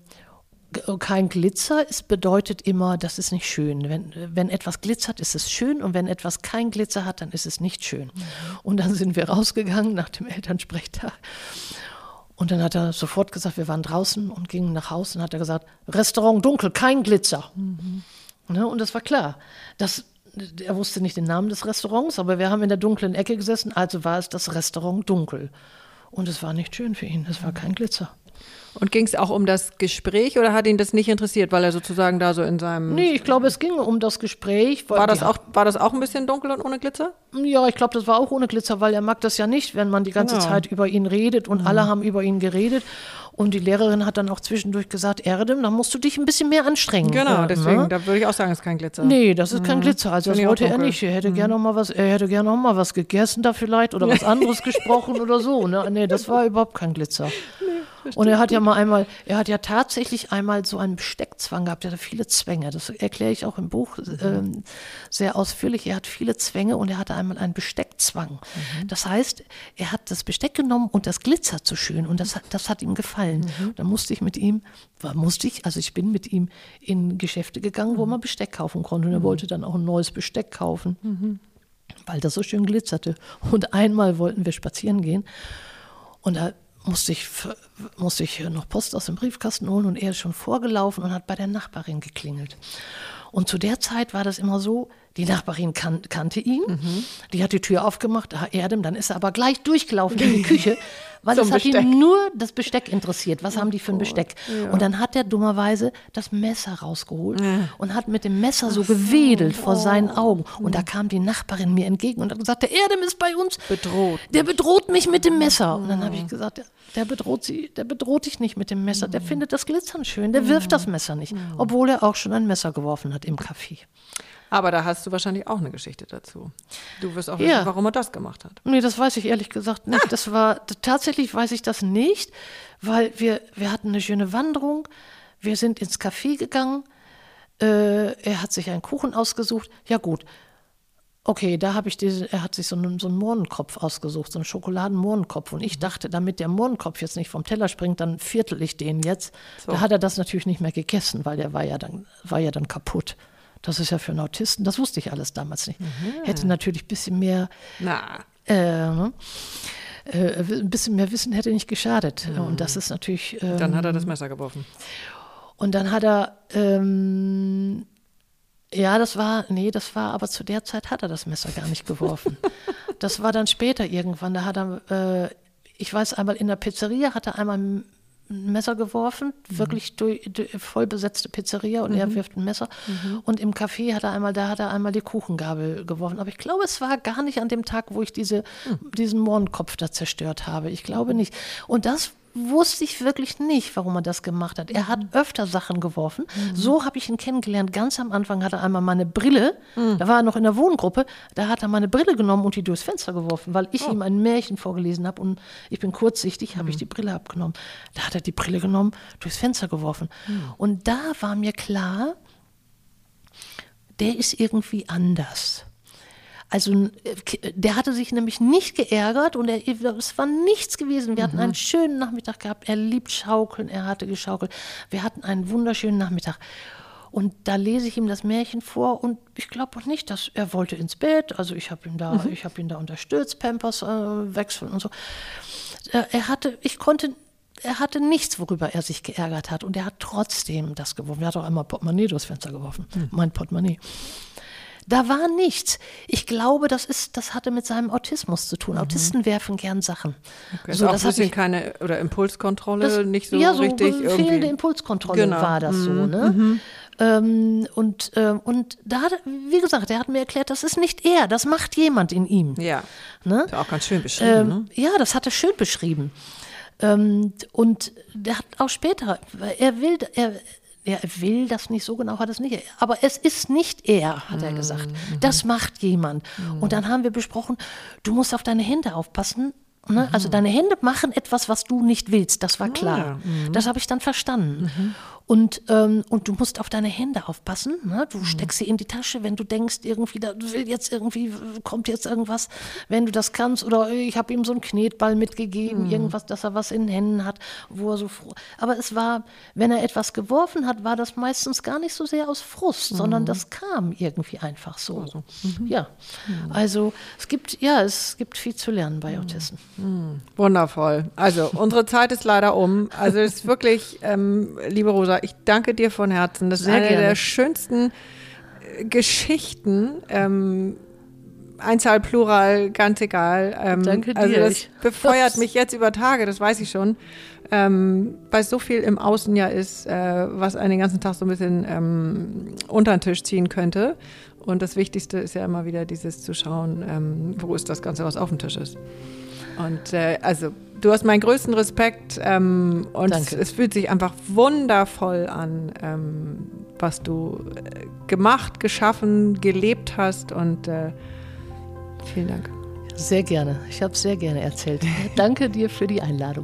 A: kein Glitzer bedeutet immer, das ist nicht schön. Wenn etwas glitzert, ist es schön und wenn etwas kein Glitzer hat, dann ist es nicht schön. Und dann sind wir rausgegangen nach dem Elternsprechtag. Und dann hat er sofort gesagt, wir waren draußen und gingen nach Hause und hat er gesagt, Restaurant Dunkel, kein Glitzer. Ne, und das war klar. Er wusste nicht den Namen des Restaurants, aber wir haben in der dunklen Ecke gesessen, also war es das Restaurant Dunkel. Und es war nicht schön für ihn, es war kein Glitzer.
B: Und ging es auch um das Gespräch oder hat ihn das nicht interessiert, weil er sozusagen da so in seinem...
A: Nee, ich glaube, es ging um das Gespräch.
B: War das auch ein bisschen dunkel und ohne Glitzer?
A: Ja, ich glaube, das war auch ohne Glitzer, weil er mag das ja nicht, wenn man die ganze Zeit über ihn redet und alle haben über ihn geredet. Und die Lehrerin hat dann auch zwischendurch gesagt, Erdem, da musst du dich ein bisschen mehr anstrengen.
B: Genau, deswegen, da würde ich auch sagen, es ist kein Glitzer.
A: Nee, das ist kein Glitzer, also das wollte er nicht. Er hätte gerne noch mal was gegessen da vielleicht oder was anderes gesprochen oder so. Ne? Nee, das war überhaupt kein Glitzer. Und er hat ja tatsächlich einmal so einen Besteckzwang gehabt, er hatte viele Zwänge, das erkläre ich auch im Buch sehr ausführlich, er hat viele Zwänge und er hatte einmal einen Besteckzwang. Das heißt, er hat das Besteck genommen und das glitzert so schön und das hat ihm gefallen. Dann ich bin mit ihm in Geschäfte gegangen, wo man Besteck kaufen konnte und er wollte dann auch ein neues Besteck kaufen, weil das so schön glitzerte. Und einmal wollten wir spazieren gehen und da musste ich noch Post aus dem Briefkasten holen und er ist schon vorgelaufen und hat bei der Nachbarin geklingelt. Und zu der Zeit war das immer so, die Nachbarin kannte ihn, die hat die Tür aufgemacht, Erdem, dann ist er aber gleich durchgelaufen in die Küche, weil es hat ihn nur das Besteck interessiert. Was haben die für ein Besteck? Ja. Und dann hat er dummerweise das Messer rausgeholt und hat mit dem Messer so gewedelt vor seinen Augen. Und da kam die Nachbarin mir entgegen und hat gesagt, der Erdem ist bei uns bedroht. Der bedroht mich mit dem Messer. Und dann habe ich gesagt, der bedroht dich nicht mit dem Messer. Der findet das Glitzern schön, der wirft das Messer nicht. Obwohl er auch schon ein Messer geworfen hat im Café.
B: Aber da hast du wahrscheinlich auch eine Geschichte dazu. Du wirst auch wissen, warum er das gemacht hat.
A: Nee, das weiß ich ehrlich gesagt nicht. Tatsächlich weiß ich das nicht, weil wir hatten eine schöne Wanderung. Wir sind ins Café gegangen. Er hat sich einen Kuchen ausgesucht. Ja gut, Okay, da habe ich er hat sich so einen Mohrenkopf ausgesucht, so einen Schokoladenmohrenkopf. Und ich dachte, damit der Mohrenkopf jetzt nicht vom Teller springt, dann viertel ich den jetzt. So. Da hat er das natürlich nicht mehr gegessen, weil der war ja dann kaputt. Das ist ja für einen Autisten, das wusste ich alles damals nicht. Hätte natürlich ein bisschen mehr, ein bisschen mehr Wissen hätte nicht geschadet. Und das ist natürlich.
B: Dann hat er das Messer geworfen.
A: Und dann hat er, das war aber zu der Zeit hat er das Messer gar nicht geworfen. Das war dann später irgendwann, da hat er, ich weiß einmal, in der Pizzeria hat er einmal ein Messer geworfen, wirklich durch voll besetzte Pizzeria und er wirft ein Messer. Und im Café hat er einmal die Kuchengabel geworfen. Aber ich glaube, es war gar nicht an dem Tag, wo ich diesen Mohrenkopf da zerstört habe. Ich glaube nicht. Und das wusste ich wirklich nicht, warum er das gemacht hat. Er hat öfter Sachen geworfen. So habe ich ihn kennengelernt. Ganz am Anfang hat er einmal meine Brille, da war er noch in der Wohngruppe, da hat er meine Brille genommen und die durchs Fenster geworfen, weil ich ihm ein Märchen vorgelesen habe und ich bin kurzsichtig, habe ich die Brille abgenommen. Da hat er die Brille genommen, durchs Fenster geworfen. Und da war mir klar, der ist irgendwie anders. Also der hatte sich nämlich nicht geärgert und es war nichts gewesen. Wir hatten einen schönen Nachmittag gehabt. Er liebt Schaukeln, er hatte geschaukelt. Wir hatten einen wunderschönen Nachmittag. Und da lese ich ihm das Märchen vor und ich glaube auch nicht, dass er wollte ins Bett. Also ich habe ihn da unterstützt, Pampers wechseln und so. Er hatte nichts, worüber er sich geärgert hat und er hat trotzdem das geworfen. Er hat auch einmal Portemonnaie durchs Fenster geworfen, mein Portemonnaie. Da war nichts. Ich glaube, das hatte mit seinem Autismus zu tun. Autisten werfen gern Sachen.
B: Okay. So, auch ein bisschen keine oder Impulskontrolle, nicht so richtig.
A: Ja, so fehlende Impulskontrolle war das so. Ne? Und da hat, wie gesagt, er hat mir erklärt, das ist nicht er, das macht jemand in ihm.
B: Ja,
A: ne?
B: Ist auch ganz schön beschrieben. Ne?
A: Ja, das hat er schön beschrieben. Und der hat auch später, er will das nicht, so genau hat es nicht. Aber es ist nicht er, hat er gesagt. Das macht jemand. Und dann haben wir besprochen, du musst auf deine Hände aufpassen. Ne? Also deine Hände machen etwas, was du nicht willst. Das war klar. Das habe ich dann verstanden. Und du musst auf deine Hände aufpassen. Ne? Du steckst sie in die Tasche, wenn du denkst, kommt jetzt irgendwas, wenn du das kannst. Oder ich habe ihm so einen Knetball mitgegeben, irgendwas, dass er was in den Händen hat, wo er so froh. Aber es war, wenn er etwas geworfen hat, war das meistens gar nicht so sehr aus Frust, sondern das kam irgendwie einfach so. Ja, also es gibt viel zu lernen bei Autisten.
B: Wundervoll. Also unsere Zeit ist leider um. Also es ist wirklich, liebe Rosa, ich danke dir von Herzen. Das ist eine der schönsten Geschichten. Einzahl, Plural, ganz egal.
A: Danke dir.
B: Also das befeuert mich jetzt über Tage, das weiß ich schon. Weil so viel im Außen ja ist, was einen den ganzen Tag so ein bisschen unter den Tisch ziehen könnte. Und das Wichtigste ist ja immer wieder dieses zu schauen, wo ist das Ganze, was auf dem Tisch ist. Und also du hast meinen größten Respekt und es fühlt sich einfach wundervoll an, was du gemacht, geschaffen, gelebt hast und vielen Dank.
A: Sehr gerne. Ich habe es sehr gerne erzählt. Danke dir für die Einladung.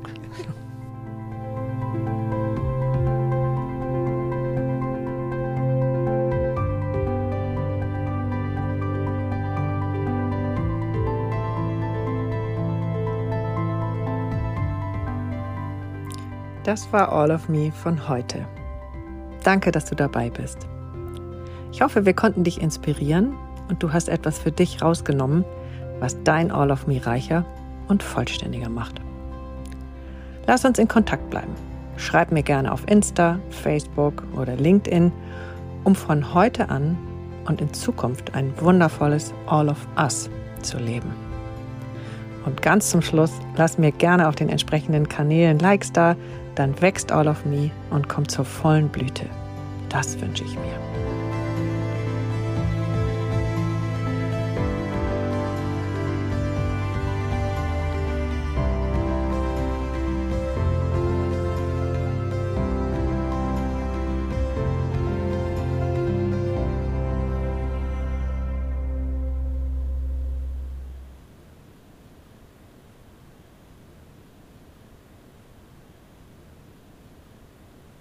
C: Das war All of Me von heute. Danke, dass du dabei bist. Ich hoffe, wir konnten dich inspirieren und du hast etwas für dich rausgenommen, was dein All of Me reicher und vollständiger macht. Lass uns in Kontakt bleiben. Schreib mir gerne auf Insta, Facebook oder LinkedIn, um von heute an und in Zukunft ein wundervolles All of Us zu leben. Und ganz zum Schluss, lass mir gerne auf den entsprechenden Kanälen Likes da, dann wächst All of Me und kommt zur vollen Blüte. Das wünsche ich mir.